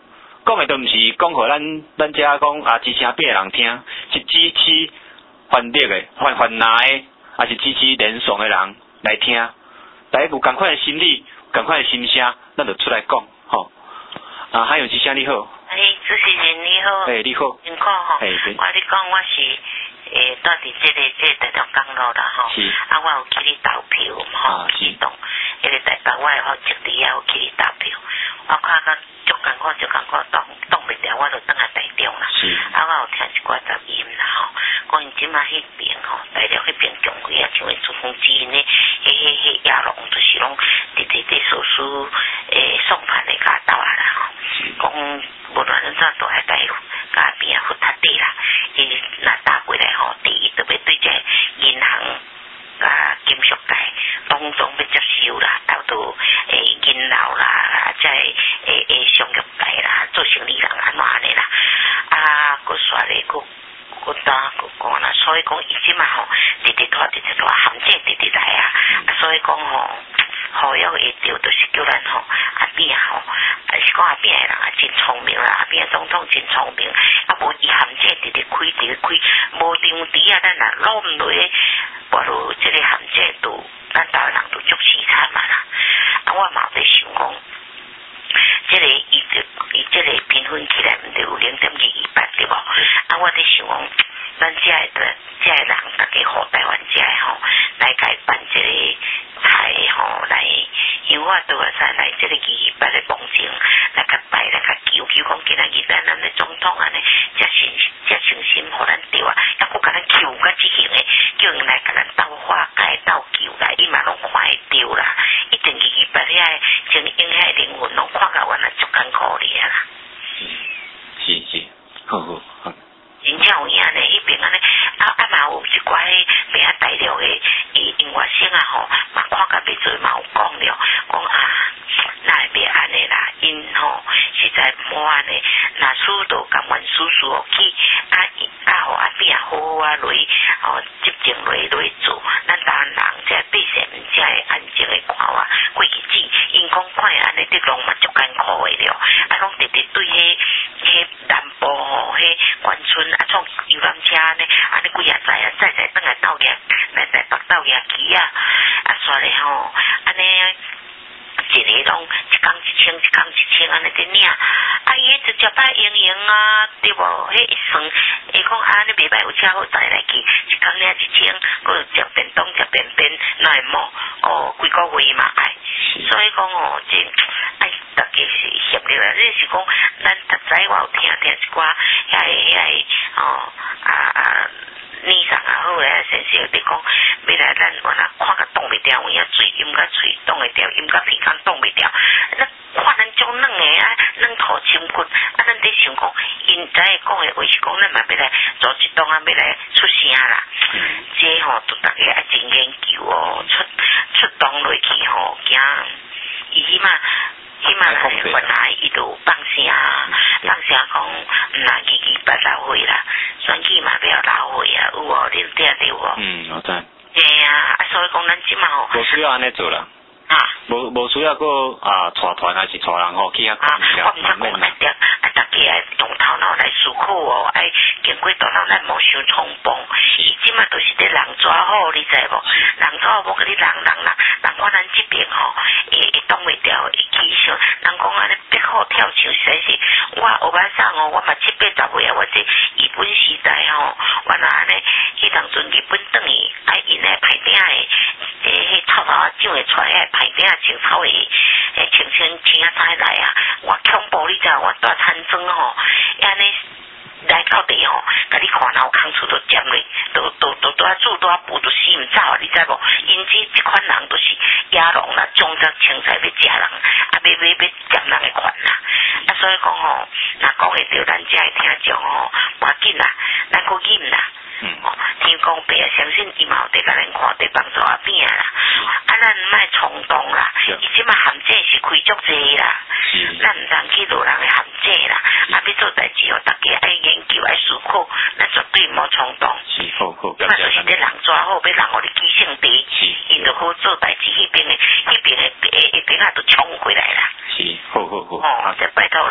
讲的都毋是讲互咱咱遮讲啊支持边的人听，是支持反对的、反反拿的，还是支持连爽的人来听。大家有共款的心理、共款的心声，咱就出来讲，吼。啊，还有一声你好。 哎，主持人你好。 哎，你好。 辛苦吼。 哎， 我你讲我是诶，住伫这个这个条公路啦吼。 是。 啊，我有去你投票吼，启动。迄个台北我的户籍地啊，有去你投票。我看到足艰苦，足艰苦，挡挡袂掉，我就转来台中啦。 是。 啊，我有听一寡杂音啦吼，讲因即马迄边吼，大陆迄边强贵啊，像为珠峰之因咧，迄迄迄野龙就是拢伫伫伫所属诶送盘的家斗啊啦吼。讲无论怎都爱带家边啊去踢地啦，伊若打过来吼，第一特别对这银行甲金属界拢总要接收啦，到到诶银楼啦，啊即诶诶商业界啦，做生意人安怎安尼啦，啊，佫煞咧佫佫打佫讲啦，所以讲伊即嘛吼，直直拖直直拖陷阱直直来啊，啊，所以讲吼。好友会着就是叫咱吼阿扁吼，啊是讲阿扁的人啊真聪明啦，阿扁总统真聪明，啊无伊陷阱直直开直直开，无张底啊，咱若落唔落去，落入即个陷阱度，咱台湾人都足凄惨嘛啦。啊，我嘛有伫想讲，即个伊就伊即个评分起来毋着有零点二二八对无？啊，我伫想讲，咱遮个遮个人，大家互台湾遮个吼，来甲伊办即个。台吼来，因为我拄啊使来即个二二八的梦境，来甲拜来甲求求讲，今仔日咱咱的总统安尼，遮信遮诚心，互咱对啊，抑佫甲咱求甲即型的，叫因来甲咱斗化解、斗求啦，伊嘛拢看会着啦。一定二二八遐精英遐灵魂，拢看甲原来足艰苦哩啦。 是是，好好好。 真正有影呢，迄边安尼，啊啊嘛有一寡迄边啊大陆的音音乐星啊吼，嘛看甲袂做嘛有讲了，讲啊，哪会变安尼啦？因吼实在无安尼，若输到甘愿输输去，啊啊互阿扁好好啊落，哦接近落落做，咱台湾人这百姓才会安静的看话过日子，因讲看安尼啲拢嘛足艰苦的了，啊拢直直对迄迄南部吼迄关村。啊，创游览车呢，安尼几啊载啊，载载转来斗个，来台北斗个机啊，啊，煞咧吼，安尼一个拢一工一千，一工一千安尼伫领，啊，伊直接摆营营啊，对无？迄一算，伊讲安尼袂歹，有车好载来去，一工领一千，佫有食便当食便便，哪会冇？哦，规个月嘛爱，所以讲哦，真爱大家是协力啦。你是讲，咱逐仔我有听听一寡遐个遐个哦啊啊，医生啊好诶，先生伫讲，未来咱原来看甲挡袂掉，有影嘴阴甲喙挡会掉，阴甲鼻孔挡袂掉，咱看咱种软诶啊，软土深骨，啊，咱伫想讲，因知影讲诶话是讲，咱嘛要来做一档啊，要来出声啦。这吼，都大家爱真研究哦，出出动落去吼，惊伊起码。起码来原来伊都放声，放声讲，毋若二二八老岁啦，选举嘛要老岁啊，有无？你听着无？ 嗯，我知。 嘿啊，啊，所以讲咱即马吼， 无需要安尼做啦。啊，无无需要个啊，带团还是带人吼去遐看一下，慢慢来。啊，大家爱用头脑来思考哦，爱经过大脑，咱莫伤冲动。伊即马都是伫人抓好，你知无？人抓好无？甲你人人啦，人看咱即边吼，会会挡袂掉，伊起上，人讲安尼别好跳墙，实在是我后摆上哦，我嘛七八十岁啊，我这日本时代吼，原来安尼，迄当阵日本等于爱因诶排顶诶，诶，迄头头啊长诶出来排顶啊穿草诶，诶穿穿穿啊衫来啊，我恐怖你知影，我大餐装吼，安尼。来到地吼，甲你看脑空厝都尖咧，都都都都啊煮都啊补都死毋走啊，你知无？因此即款人都是野狼啦，种植青菜要食人，啊要要要占人诶款啦。啊所以讲吼，若讲会着咱遮诶听众吼，无要紧啦，咱搁忍啦。嗯。哦，天公伯啊，相信伊嘛有伫甲咱看，伫帮助阿扁啦。啊，咱莫冲动啦，伊即马陷阱是开足济啦，咱毋通去落人诶陷阱啦。啊，要做代志哦，大家爱研究爱思考，咱绝对莫冲动。 是好好。 那就是伫人抓好，要人互你记性地，因着好做代志，迄边诶，迄边诶诶诶边啊都冲过来啦。 是好好好。 哦，再拜托你啦，你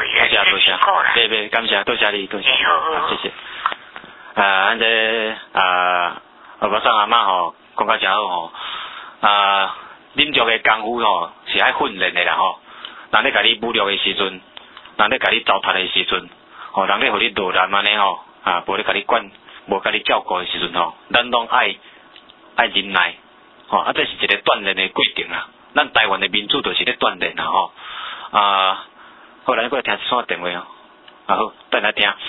多谢，对对，感谢，多谢你，多谢，好，谢谢。啊，咱这啊，阿伯上阿嬷吼，讲较真好吼。啊，啉酒的功夫吼是爱训练的啦吼。人咧甲你侮辱的时阵，人咧甲你糟蹋的时阵，吼，人咧互你落难安尼吼，啊，无咧甲你管，无甲你照顾的时阵吼，咱拢爱爱忍耐，吼，啊，这是一个锻炼的过程啊。咱台湾的民主就是咧锻炼啦吼。啊，好，咱过来听一串电话哦。啊好，等来听。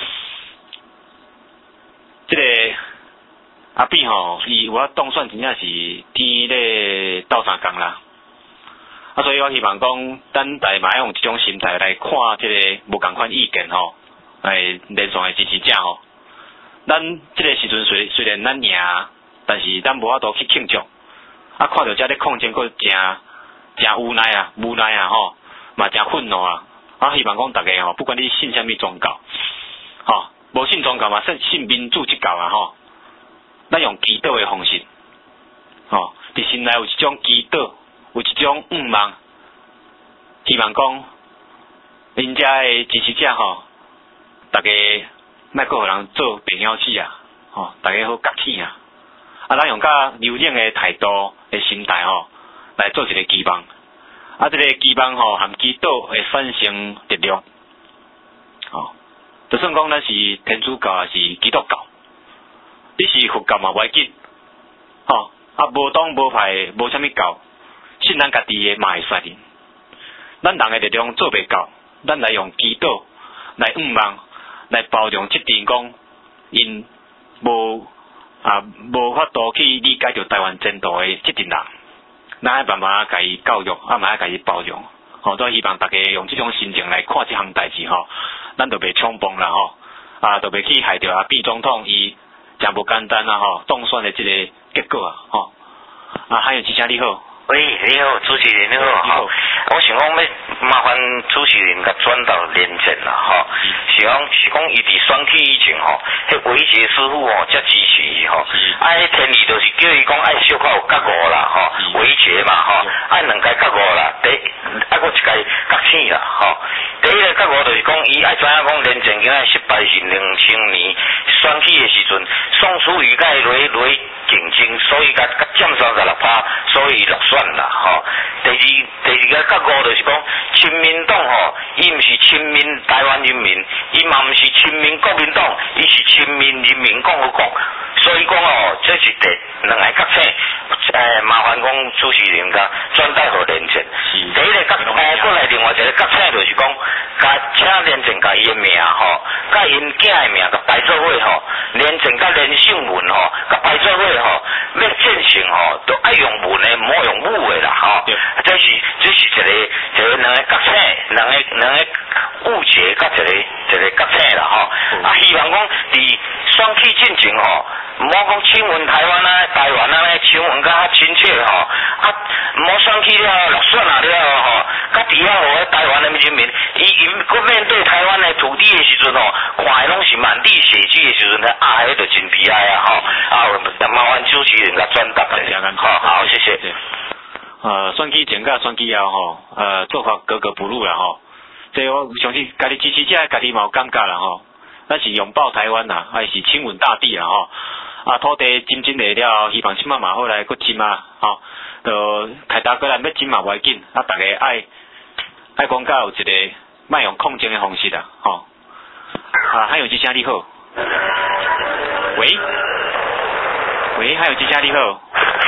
这个阿扁吼，伊我当选真正是天咧斗相共啦。啊，所以我希望讲，咱大家用这种心态来看这个无共款意见吼，来连上的支持者吼。咱这个时阵虽虽然咱赢，但是咱无法度去庆祝。啊，看到这咧抗争，佫真真无奈啊，无奈啊吼，嘛真愤怒啊。啊，希望讲大家吼，不管你信啥物宗教，吼，无信宗教嘛，信信民主即教啊吼。咱用祈祷的方式，吼，伫心内有一种祈祷。有一种愿望，希望讲，人家的支持者吼，大家莫阁互人做白鸟子啊，吼，大家好夹起啊，啊，咱用较柔软的态度的心态吼，来做一个期望，啊，这个期望吼含祈祷会产生力量，吼，就算讲咱是天主教还是基督教，你是佛教嘛袂要紧，吼，啊，无党无派无啥物教。信咱家己的嘛会使哩，咱人的力量做袂到，咱来用祈祷来愿望来包容即阵讲，因无啊无法度去理解到台湾前途的即阵人，咱爱慢慢甲伊教育，啊慢慢甲伊包容，吼、哦，都希望大家用即种心情来看即项代志吼，咱就袂冲动啦吼，啊，就袂去害着阿扁总统伊真无简单啊吼，当选的即个结果啊吼，啊，还有之前你好。 喂，你好，主持人你好，你好，我想讲要麻烦主持人甲转到连线啦，吼，是讲是讲伊伫选举以前吼，迄维杰师傅吼，遮支持伊吼，啊，迄天意就是叫伊讲爱小可有觉悟啦，吼，维杰嘛，吼，爱两届觉悟啦，第啊，佫一届觉醒啦，吼，第一个觉悟就是讲伊爱知影讲连战今仔失败是两千年选举的时阵，宋楚瑜甲伊落落竞争，所以甲甲占三十六趴，所以落选。啦吼，第二第二个觉悟就是讲，亲民党吼，伊毋是亲民台湾人民，伊嘛毋是亲民国民党，伊是亲民人民共和国。所以讲哦，这是第两个觉醒，诶，麻烦讲主持人甲转带互连线。第一个觉，诶，过来另外一个觉醒就是讲，甲请连线甲伊的名吼，甲因囝的名甲摆做伙吼，连线甲连胜文吼，甲摆做伙吼，要践行吼，都爱用文的，毋好用武的啦吼。这是这是一个一个两个觉醒，两个两个误解甲一个一个觉醒啦吼。啊，希望讲伫选举进程吼。毋好讲亲吻台湾啊、台湾啊，亲吻甲较亲切吼，啊，毋好选去了落选啊了吼，甲伫遐互台湾的人民，伊伊佮面对台湾的土地的时阵吼，看的拢是满地血迹的时阵，啊，迄就真悲哀啊吼，啊，麻烦主持人甲转达一下，好好，谢谢。 呃，选举前甲选举后吼，呃，做法格格不入啦吼，这我相信家己支持者家己嘛有感觉啦吼，咱是拥抱台湾啦，还是亲吻大地啦吼。啊，土地浸浸来了，希望即马嘛好来，佫浸啊，吼，就开大个咱要浸嘛袂紧，啊，大家爱爱讲到有一个卖用抗争的方式啦，吼。啊，还有之声你好，喂，喂，还有之声你好，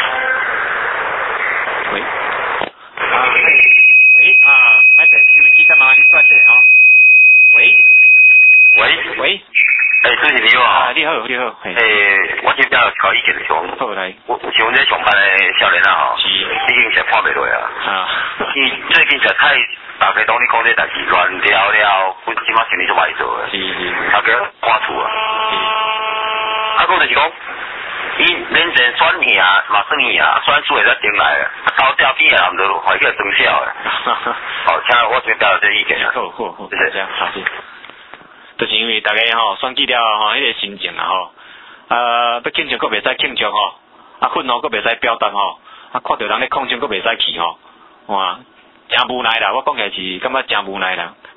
喂，啊，喂，啊，那个收音机干嘛你转者吼？喂， 喂， 喂。 诶，主持人你好。 啊，你好，你好。 诶，我今朝搞意见是讲， 好来。我像阮这上班的少年啊吼， 是， 已经是看袂落啊。啊。伊最近实太大家当你讲这代志乱了了，阮即马心里就歹做诶。是是。大家赶厝啊。是。啊，佫就是讲，伊连阵选赢嘛算赢啊，选输会再顶来，到掉边啊，毋得回去增效诶。好，请我这表这意见啊。 好好好，谢谢，好谢。就是因为大家吼选举了吼，迄、那个心情啊吼，呃，要庆祝佫袂使庆祝吼，啊愤怒佫袂使表达吼，啊看到人咧抗争佫袂使去吼，哇，真无奈啦！我讲起来是感觉真无奈啦。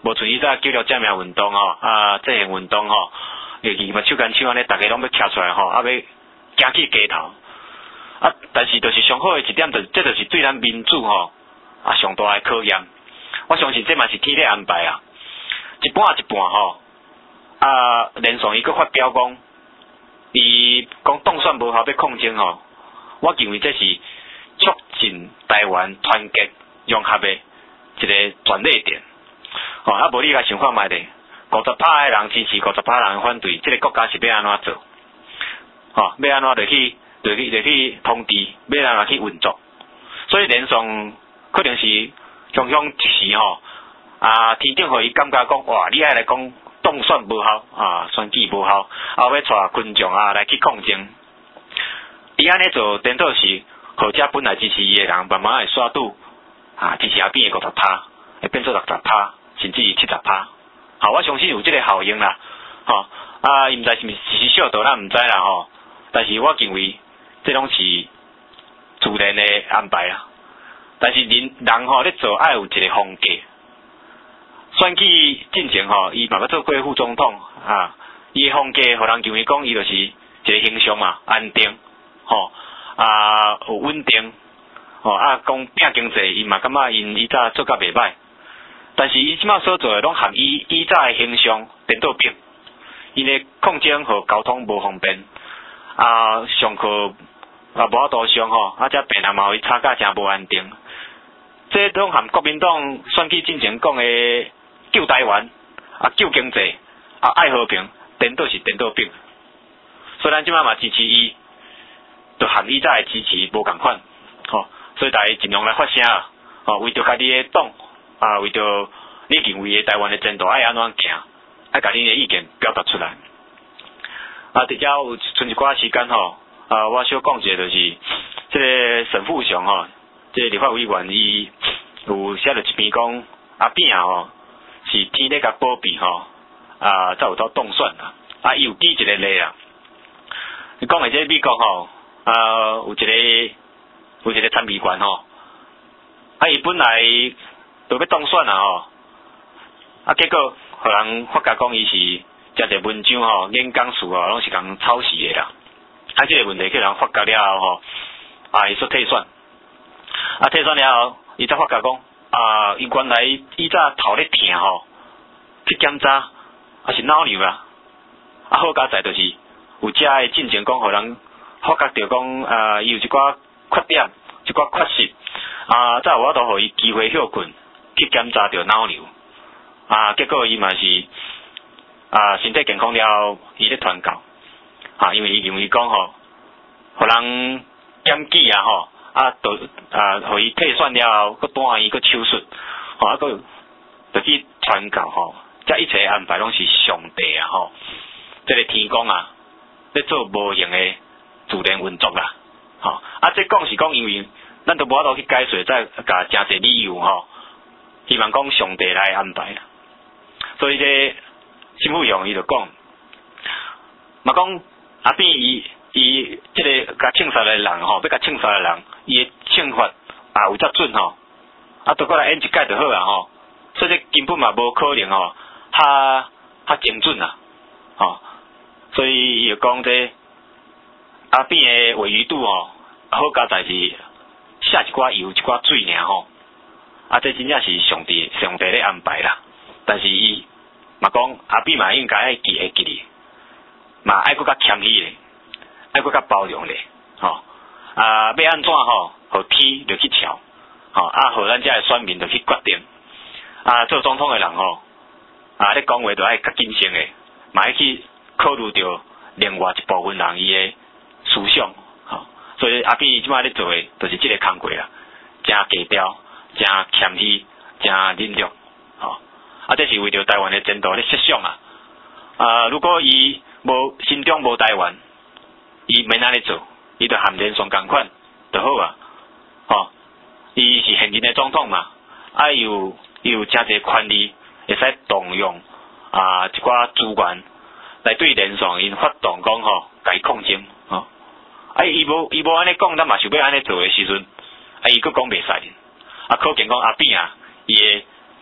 无像伊早纪录证明运动吼，啊，这项运动吼，尤其嘛手牵手安尼，大家拢要徛出来吼，啊要行去街头。啊，但是就是上好的一点，就这就是对咱民主吼啊上大的考验。我相信这嘛是天咧安排啊，一半一半吼。啊，连上伊佫发表讲，伊讲当选无效要抗争吼，我认为这是促进台湾团结融合的一个转捩点。吼、哦，啊无你甲想看觅咧，五十趴的人支持，五十趴人反对，这个国家是要安怎做？吼、哦，要安怎落去？落去落去通知，要安怎去运作？所以连上可能是雄雄一时吼，啊，天顶互伊感觉讲，哇，你爱来讲。当选无效啊，选举无效，啊要带群众啊来去抗争。伊安尼做，颠倒是，或者本来支持伊的人，慢慢会刷拄啊，支持阿边的五十趴，会变做六十趴，甚至七十趴。好，我相信有这个效应啦。吼、哦、啊，伊毋知是毋是小道，咱毋知啦吼。但是我认为，这拢是自然的安排啦。但是人人吼咧做，爱有一个风格。选举进程吼，伊嘛要做过副总统啊，伊的风格，互人认为讲伊就是一个形象嘛，安定，吼啊有稳定，吼啊讲拼经济，伊嘛感觉因伊早做甲袂歹，但是伊即马所做的拢含伊伊早的形象颠倒变，因的抗争和交通无方便，啊上课啊无法度上吼，啊遮病人嘛互伊吵甲诚无安定，这拢含国民党选举进程讲的。救台湾啊，救经济啊，爱和平，颠倒是颠倒变。所以咱即摆嘛支持伊，就含伊早的支持无共款，吼、哦。所以大家尽量来发声啊，吼、哦，为着家己的党啊，为着你认为的台湾的前途爱安怎行，爱甲恁的意见表达出来。啊，直接有剩一寡时间吼，啊，我小讲一下，就是即个沈富雄吼，即、這個立法委员伊有写了一篇讲阿扁啊吼。是天咧甲保庇吼，啊，才有到当选啦。啊，伊有举一个例啊。你讲的这美国吼，啊，有一个有一个参议员吼，啊，伊本来就要当选啦吼，啊，结果互人发觉讲伊是诚侪文章吼、演讲词吼，拢是共抄袭的啦。啊，这个问题叫人发觉了后吼，啊，伊说退选，啊，退选了后，伊才发觉讲。啊，伊原来伊早头咧疼吼，去检查，啊是脑瘤啦。啊好加在就是有遮个进程讲，互人发觉着讲，啊伊有一寡缺点，一寡缺失，啊才有法度互伊机会休困，去检查着脑瘤。啊结果伊嘛是啊身体健康了，伊咧传教，啊因为伊认为讲吼，互人检举啊吼。啊，就啊，互伊退选了后，佮单伊佮手术，吼、哦，啊，佮就去传教吼，这一切安排拢是上帝啊吼，这个天公啊，咧做无形的自然运作啦，吼、哦，啊，这讲是讲因为咱都无法度去解释，再甲诚侪理由吼，希望讲上帝来安排啦，所以这沈富雄伊就讲，嘛讲阿扁伊。伊即个甲枪杀的人吼，要甲枪杀的人，伊的枪法啊有遮准吼，啊，倒过来演一届就好啊吼，所以这根本嘛无可能吼，较较精准啊，吼，所以伊就讲这阿扁的话语度吼，好加在是下一寡油一寡水尔吼，啊，这真正是上帝上帝咧安排啦，但是伊嘛讲阿扁嘛应该爱记会记哩，嘛爱搁较谦虚咧。爱搁较包容咧，吼、哦、啊，要安怎吼，互天就去调，吼、哦、啊，互咱遮个选民就去决定。啊，做总统的人吼，啊，咧讲话就爱较谨慎诶，嘛爱去考虑到另外一部分人伊诶思想，吼、哦，所以阿扁伊即摆咧做诶，就是即个工作啦，真低调，真谦虚，真忍让，吼、哦，啊，这是为着台湾诶前途咧设想啊。啊，如果伊无心中无台湾。伊免安尼做，伊就含连双共款就好啊，吼、哦！伊是现任的总统嘛，啊有有诚侪权利，会使动用啊一寡资源来对连双因发动讲吼，甲伊抗争，吼、哦！啊伊无伊无安尼讲，咱嘛想要安尼做的时阵，啊伊佫讲袂使，啊可见讲阿扁啊，伊的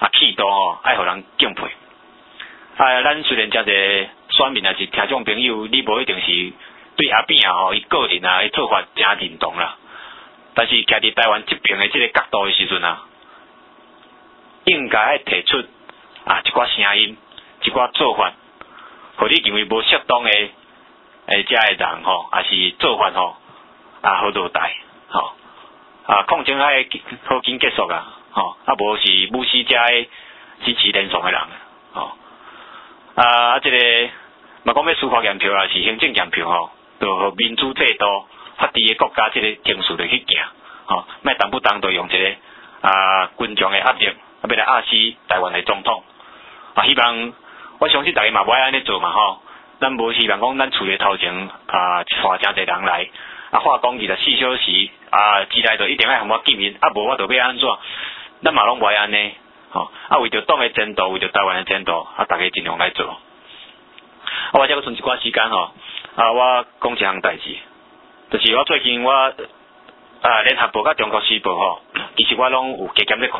啊气度吼，爱互人敬佩。啊，咱虽然遮个选民也是听众朋友，你无一定是对阿扁啊吼，伊个人啊，伊做法真认同啦。但是徛伫台湾这边的这个角度的时阵啊，应该爱提出啊一寡声音，一寡做法，互你认为无适当的诶遮个人吼，也是做法吼啊好落台吼啊，抗争爱好紧结束啊吼，啊无是侮辱遮个支持连爽的人吼啊啊，这个嘛讲要司法验票啊，是行政验票吼，就互民主制度法治的国家这个程序就去行吼，莫动不动就用一个啊群众的压力，啊要来压死台湾的总统啊，希望我相信大家嘛无爱安尼做嘛吼。咱无希望讲咱厝的头前啊，带真侪人来啊，话讲二十四小时啊之内就一定爱互我见面，啊无我就要安怎？咱嘛拢无爱安尼，吼啊为着党的前途，为着台湾的前途，啊大家尽量来做。啊，我再搁剩一寡时间吼，啊我讲一项代志，就是我最近我啊联合报甲中国时报吼，其实我拢有加减咧看。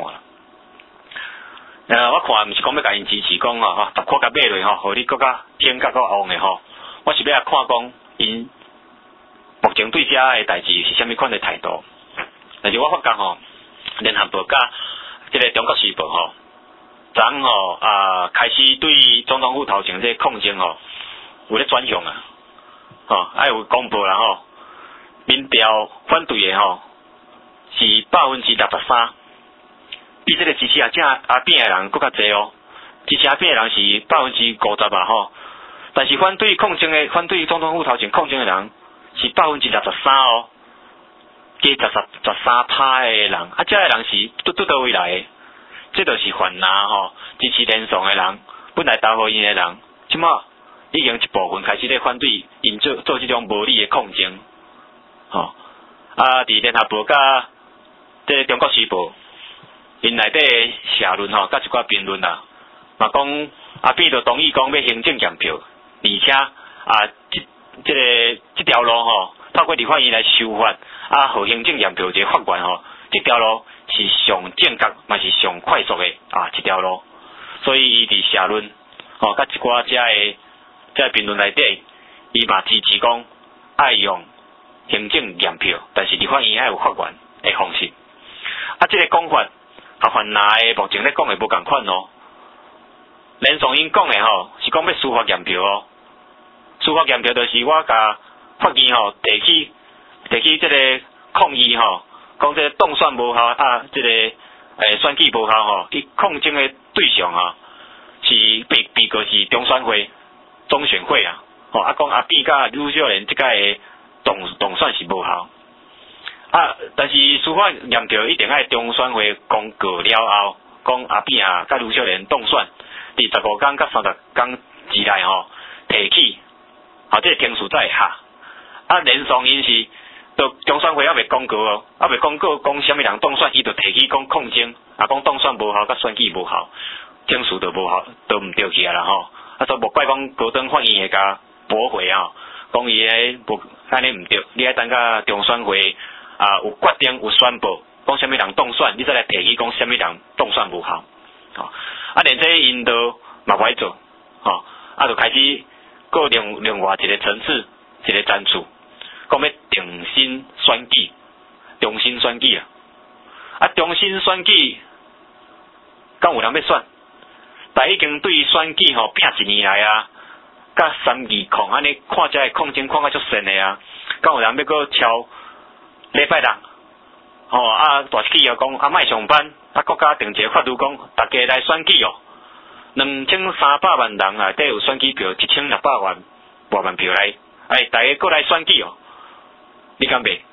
呃，我看毋是讲要甲因支持讲吼，逐看甲买落吼，互你更加偏较较旺的吼。我是要来看讲因目前对遮个代志是啥物款的态度。但是我发觉吼，联合报甲即个中国时报吼，昨吼啊开始对总统府头前这抗争吼，有咧转向啊，吼爱有公布啦吼，民调反对的吼是百分之六十三。比这个支持阿正阿扁的人更较侪哦，支持阿扁的人是百分之五十啊吼，但是反对抗争的、反对总统府头前抗争的人是百分之六十三哦，加十十十三趴的人，啊，这个人是拄拄倒位来的，这就是泛蓝吼，支持连爽的人，本来投互因的人，即马已经一部分开始咧反对因做做这种无理的抗争，吼、哦，啊，伫联合报甲这个中国时报。因内底社论吼，甲一寡评论啦，嘛讲阿扁就同意讲要行政验票，而且啊，即即个即条路吼，透过立法院来修法，啊，互行政验票一个法源吼，即条路是上正确，嘛是上快速的啊一条路，所以伊伫社论吼，甲一寡遮个遮评论内底，伊嘛支持讲爱用行政验票，但是立法院爱有法源的方式，啊，即个讲法。啊，泛蓝的目前咧讲的无共款哦。连爽英讲的吼，是讲要司法验票哦。司法验票就是我甲法院吼提起提起即个抗议吼，讲即个当选无效啊，即、这个诶选举无效吼，伊抗争的对象吼是被被告是中选会、中选会啊。吼啊，讲阿扁甲吕秀莲即个当当选是无效。啊！但是司法验票一定爱中选会公告了后，讲阿扁啊，甲卢秀莲当选，伫十五天甲三十天之内吼提起，吼、啊、这个天数才会下。啊，连爽因是，都中选会还未公告哦，还未公告讲啥物人当选，伊就提起讲抗争，啊讲当选无效，甲选举无效，天数就无效，都毋对起啊啦吼。啊，所以无怪讲高等法院会甲驳回啊，讲伊诶无安尼毋对，你爱等甲中选会。啊，有决定有宣布，讲啥物人当选，你再来提起讲啥物人当选无效，吼、哦，啊，连这因都嘛不爱做，吼、哦，啊，就开始过另另外一个层次，一个战术，讲要重新选举，重新选举啊，啊，重新选举，敢有人要选？但已经对选举吼拼一年来啊，甲三二抗安尼看遮个抗争看甲足深的啊，敢有人要搁超？礼拜六，吼、哦、啊，大企业讲啊，莫上班，啊，国家定一个法律讲，大家来选举哦，两千三百万人内底有选举票，一千六百万外万票来，哎，大家过来选举哦，你敢袂？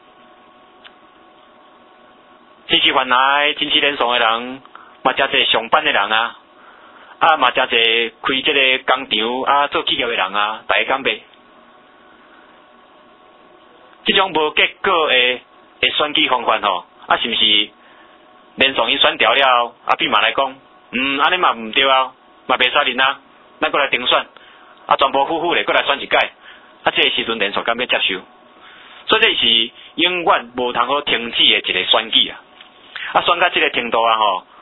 支持泛蓝、支持连爽的人，嘛真侪上班的人啊，啊，嘛真侪开这个工厂啊，做企业的人啊，大家敢袂？这种无结果的。诶，选举方法吼，啊是毋是连爽因选掉了，啊比嘛来讲，嗯，安尼嘛毋对啊，嘛袂使认啊，咱过来重选，啊全部夫妇咧过来选一届，啊这个时阵连爽敢要接受，所以这是永远无通好停止的一个选举啊，啊选到这个程度啊吼，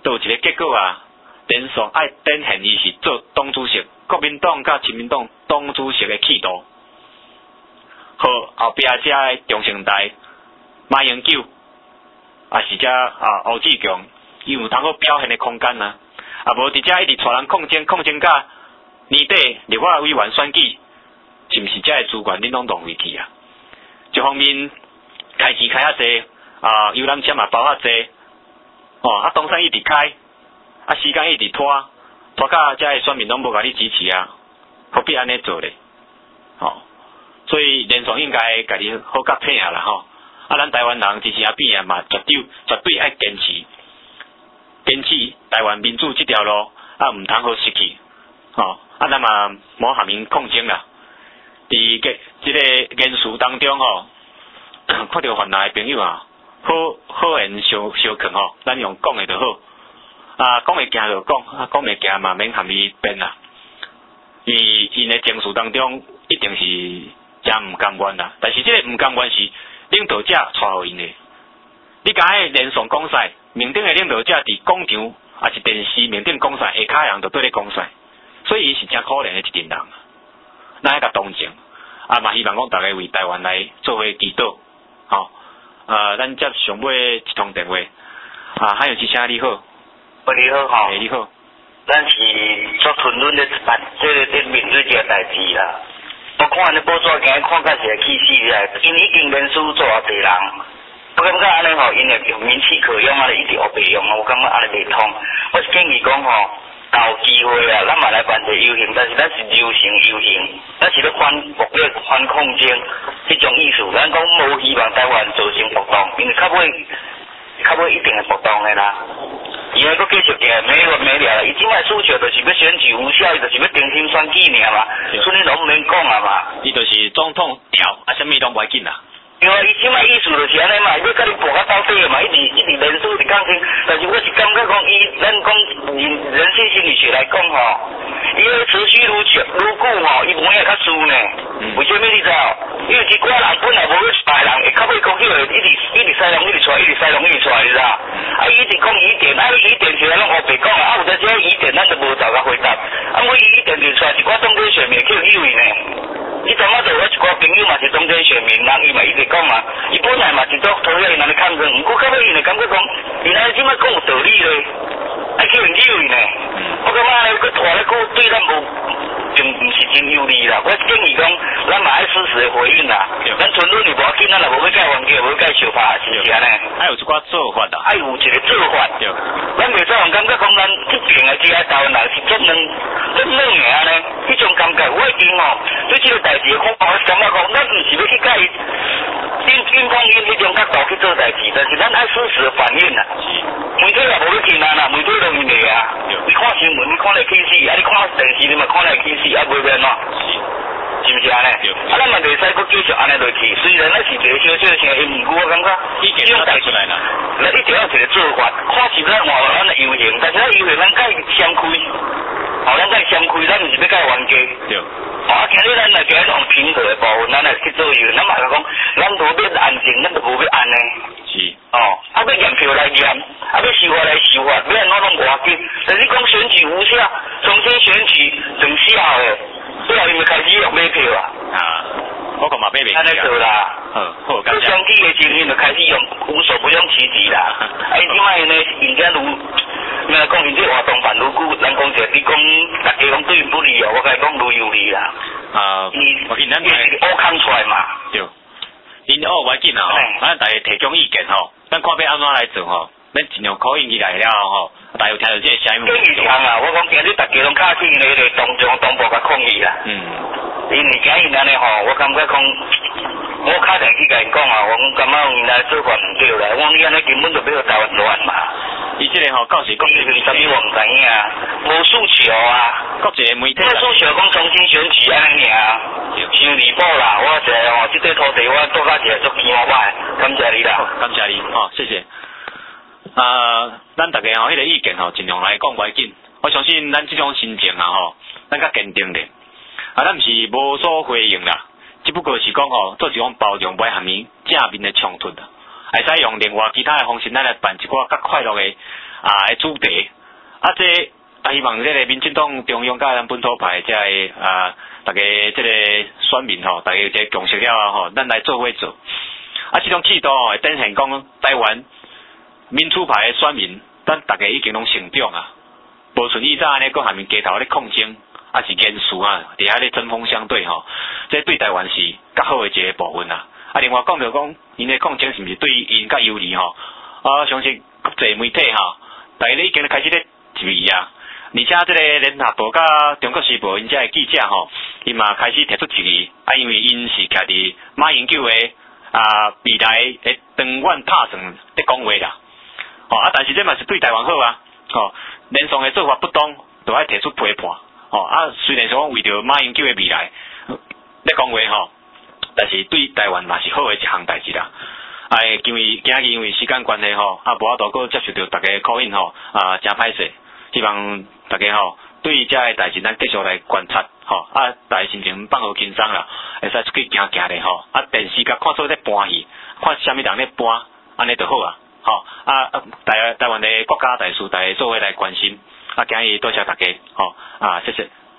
都有一个结果啊，连续爱展现伊是做党主席，国民党甲亲民党党主席的气度。好，后壁遮的中生代马英九，啊是遮啊胡志强，伊有通好表现的空间啊，啊无伫遮一直带人抗争抗争甲年底立法委员选举，是毋是遮的资源恁拢浪费去啊？一方面开支开遐济，啊游览车嘛包遐济，哦啊东山一直开，啊时间一直拖，拖到遮的选民拢无甲你支持啊，何必安尼做咧？哦。所以连爽应该家己好甲配合啦吼，啊，咱台湾人支持阿扁啊嘛，绝对绝对爱坚持，坚持台湾民主这条路，啊，唔通好失去，吼，啊，咱嘛无下面抗争啦。伫个即个言辞当中吼，看到犯难的朋友啊，好好言相相劝吼，咱用讲的就好，啊，讲会行就讲，啊，讲袂行嘛免含伊辩啦。伊因的情绪当中一定是。真唔甘愿啦，但是这个唔甘愿是领导者带互因的。你甲迄连上讲赛，面顶的领导者伫广场，也是电视面顶讲赛，下骹人就对咧讲赛，所以伊是真可怜的一群人。咱爱甲同情，啊嘛希望讲大家为台湾来做伙祈祷，吼、哦，呃，咱接上尾一通电话，啊，还有一声你好， 喂，你好吼， 欸、你好， 咱是做屯论的办，这个这面对这个代志啦。我看你报纸今日看甲是会气死啊！因已经连续做啊侪人，我感觉安尼吼，因会用名气可用啊，一直黑白用啊，我感觉安尼袂通。我是建议讲吼，有机会啊，咱嘛来办一个游行，但是咱是柔性游行，咱是咧反目标反抗争迄种意思。咱讲无希望台湾造成暴动，因为较尾较尾一定会暴动的啦。伊还佫继续嘅没完没了，伊即摆诉求就是要选举无效，伊就是要重新选举尔嘛，所以拢毋免讲啊嘛。 伊就是总统调，啊，啥物拢袂紧啦。 对啊，伊即摆意思就是安尼嘛，要甲你搏到到底嘛，一直一直连续伫讲听，但是我是感觉讲伊，咱讲人人性心理学来讲吼，伊个持续愈久愈久吼，伊门会较输呢。为虾米你知道？因为一寡人本来无去败人，会较尾讲起来一直一直塞拢一直出来，一直塞拢一直出来，你知道？啊，伊一直讲疑点，啊，疑点是咱拢黑白讲啊，啊有在这疑点咱就无找甲回答，啊，我疑点就出来一寡中间选民叫以为呢。你昨仔就我一寡朋友嘛是中间选民，人伊嘛一直讲嘛，伊本来嘛是做讨厌人咧抗争，毋过到尾伊就感觉讲，伊安尼即摆讲有道理咧，爱叫人以为呢，我感觉咧，佮拖咧佮对咱无，并毋是真有利啦。我建议讲，咱嘛爱适时的回应啦，咱屯论是无要紧，咱也无要改冤家，无要改小拍，是毋是安尼？ 还有一寡做法啊， 爱有一个做法，对，咱袂使用感觉讲咱这边的这些台湾人是足软足软的安尼，迄种感觉我已经吼对这个代志看法，我感觉讲，咱毋是要去改因因讲因迄种角度去做代志，但是咱爱适时的反应啦。媒体也无要听啊啦，媒体都因的啊。你看新闻，你看来起死，啊你看电视，你嘛看来起死，啊袂变喏。是毋是安尼？啊，咱嘛袂使佫继续安尼落去。虽然咱是一个小小的声音，毋过我感觉这种代志来啦，咱一定要有一个做法。看是咱换咱的游行，但是咱游行咱该先开，哦，咱该先开，咱毋是要改冤家。对。哦，啊，今日咱来今日用平和的部分，咱来去做游行，咱嘛讲，咱无要安静，咱就无要安尼。是。哦，啊，要验票来验，啊，要修法来修法，要安怎拢偌紧。但是讲选举无效，重新选举成效的。最后伊咪开始用买票啊！啊，我讲嘛买袂起啊！安尼做啦，好，好，感谢。选举的时阵就开始用无所不用其极啦。啊，伊即摆呢，因家愈，咩来讲，因这活动办愈久，咱讲者比讲大家讲对因不利哦，我甲伊讲愈有利啦。啊，我见咱係乌空出来嘛。对，因哦，我紧啊吼，咱大家提供意见吼，咱看要安怎来做吼，咱尽量考验起来了吼。大家有听到这个声音？建议听啊！我讲今日大家拢卡起咧咧动作动步甲抗议啦。嗯。因为今日安尼吼，我感觉讲，我卡定去甲因讲啊，我讲感觉因来做法毋对啦。我讲你安尼根本就要台湾乱嘛。伊即个吼，到时讲是啥物我毋知影啊，无诉求啊。国际媒体。无诉求讲重新选举安尼尔，像离谱啦！我一个吼，即块土地我做甲一个足天花板，感谢你啦。感谢你，哦，谢谢。啊，咱大家吼，迄个意见吼，尽量来讲袂紧。我相信咱即种心情啊吼，咱较坚定咧。啊，咱毋是无所回应啦，只不过是讲吼，做一种包容，袂下面正面的冲突啦。 会使用另外其他的方式，咱来办一寡较快乐的啊的主题。啊，这啊希望这个民进党中央甲咱本土派这个啊，大家这个选民吼，大家有一个共识了啊吼，咱来做伙做。啊，这种制度会展现讲台湾民主派的选民，咱大家已经拢成长啊，无像以前安尼搁下面街头咧抗争，啊是严肃啊，伫遐咧针锋相对吼，这对台湾是较好的一个部分啊。啊，另外讲到讲，因的抗争是毋是对因较有利吼？啊，相信国际媒体吼，大家已经开始咧注意啊。而且这个联合报甲中国时报因遮的记者吼，伊嘛开始提出质疑，啊，因为因是徛伫马英九的啊未来的长远拍算咧讲话啦。哦，啊，但是这嘛是对台湾好啊。哦，连上的做法不当，就爱提出批判。哦，啊，虽然说为着马英九的未来咧讲话吼，但是对台湾嘛是好的一项代志啦。哎，因为今日因为时间关系吼，啊，无法度搁接受到大家call in吼，啊，真歹势。希望大家吼对这个代志咱继续来观察吼，啊，大家心情放好轻松啦，会使出去行行咧吼，啊，电视甲看做咧搬戏，看啥物人咧搬，安尼就好啊，吼，啊，台台湾的国家大事，大家做伙来关心，啊，今日多谢大家，吼，啊，谢谢。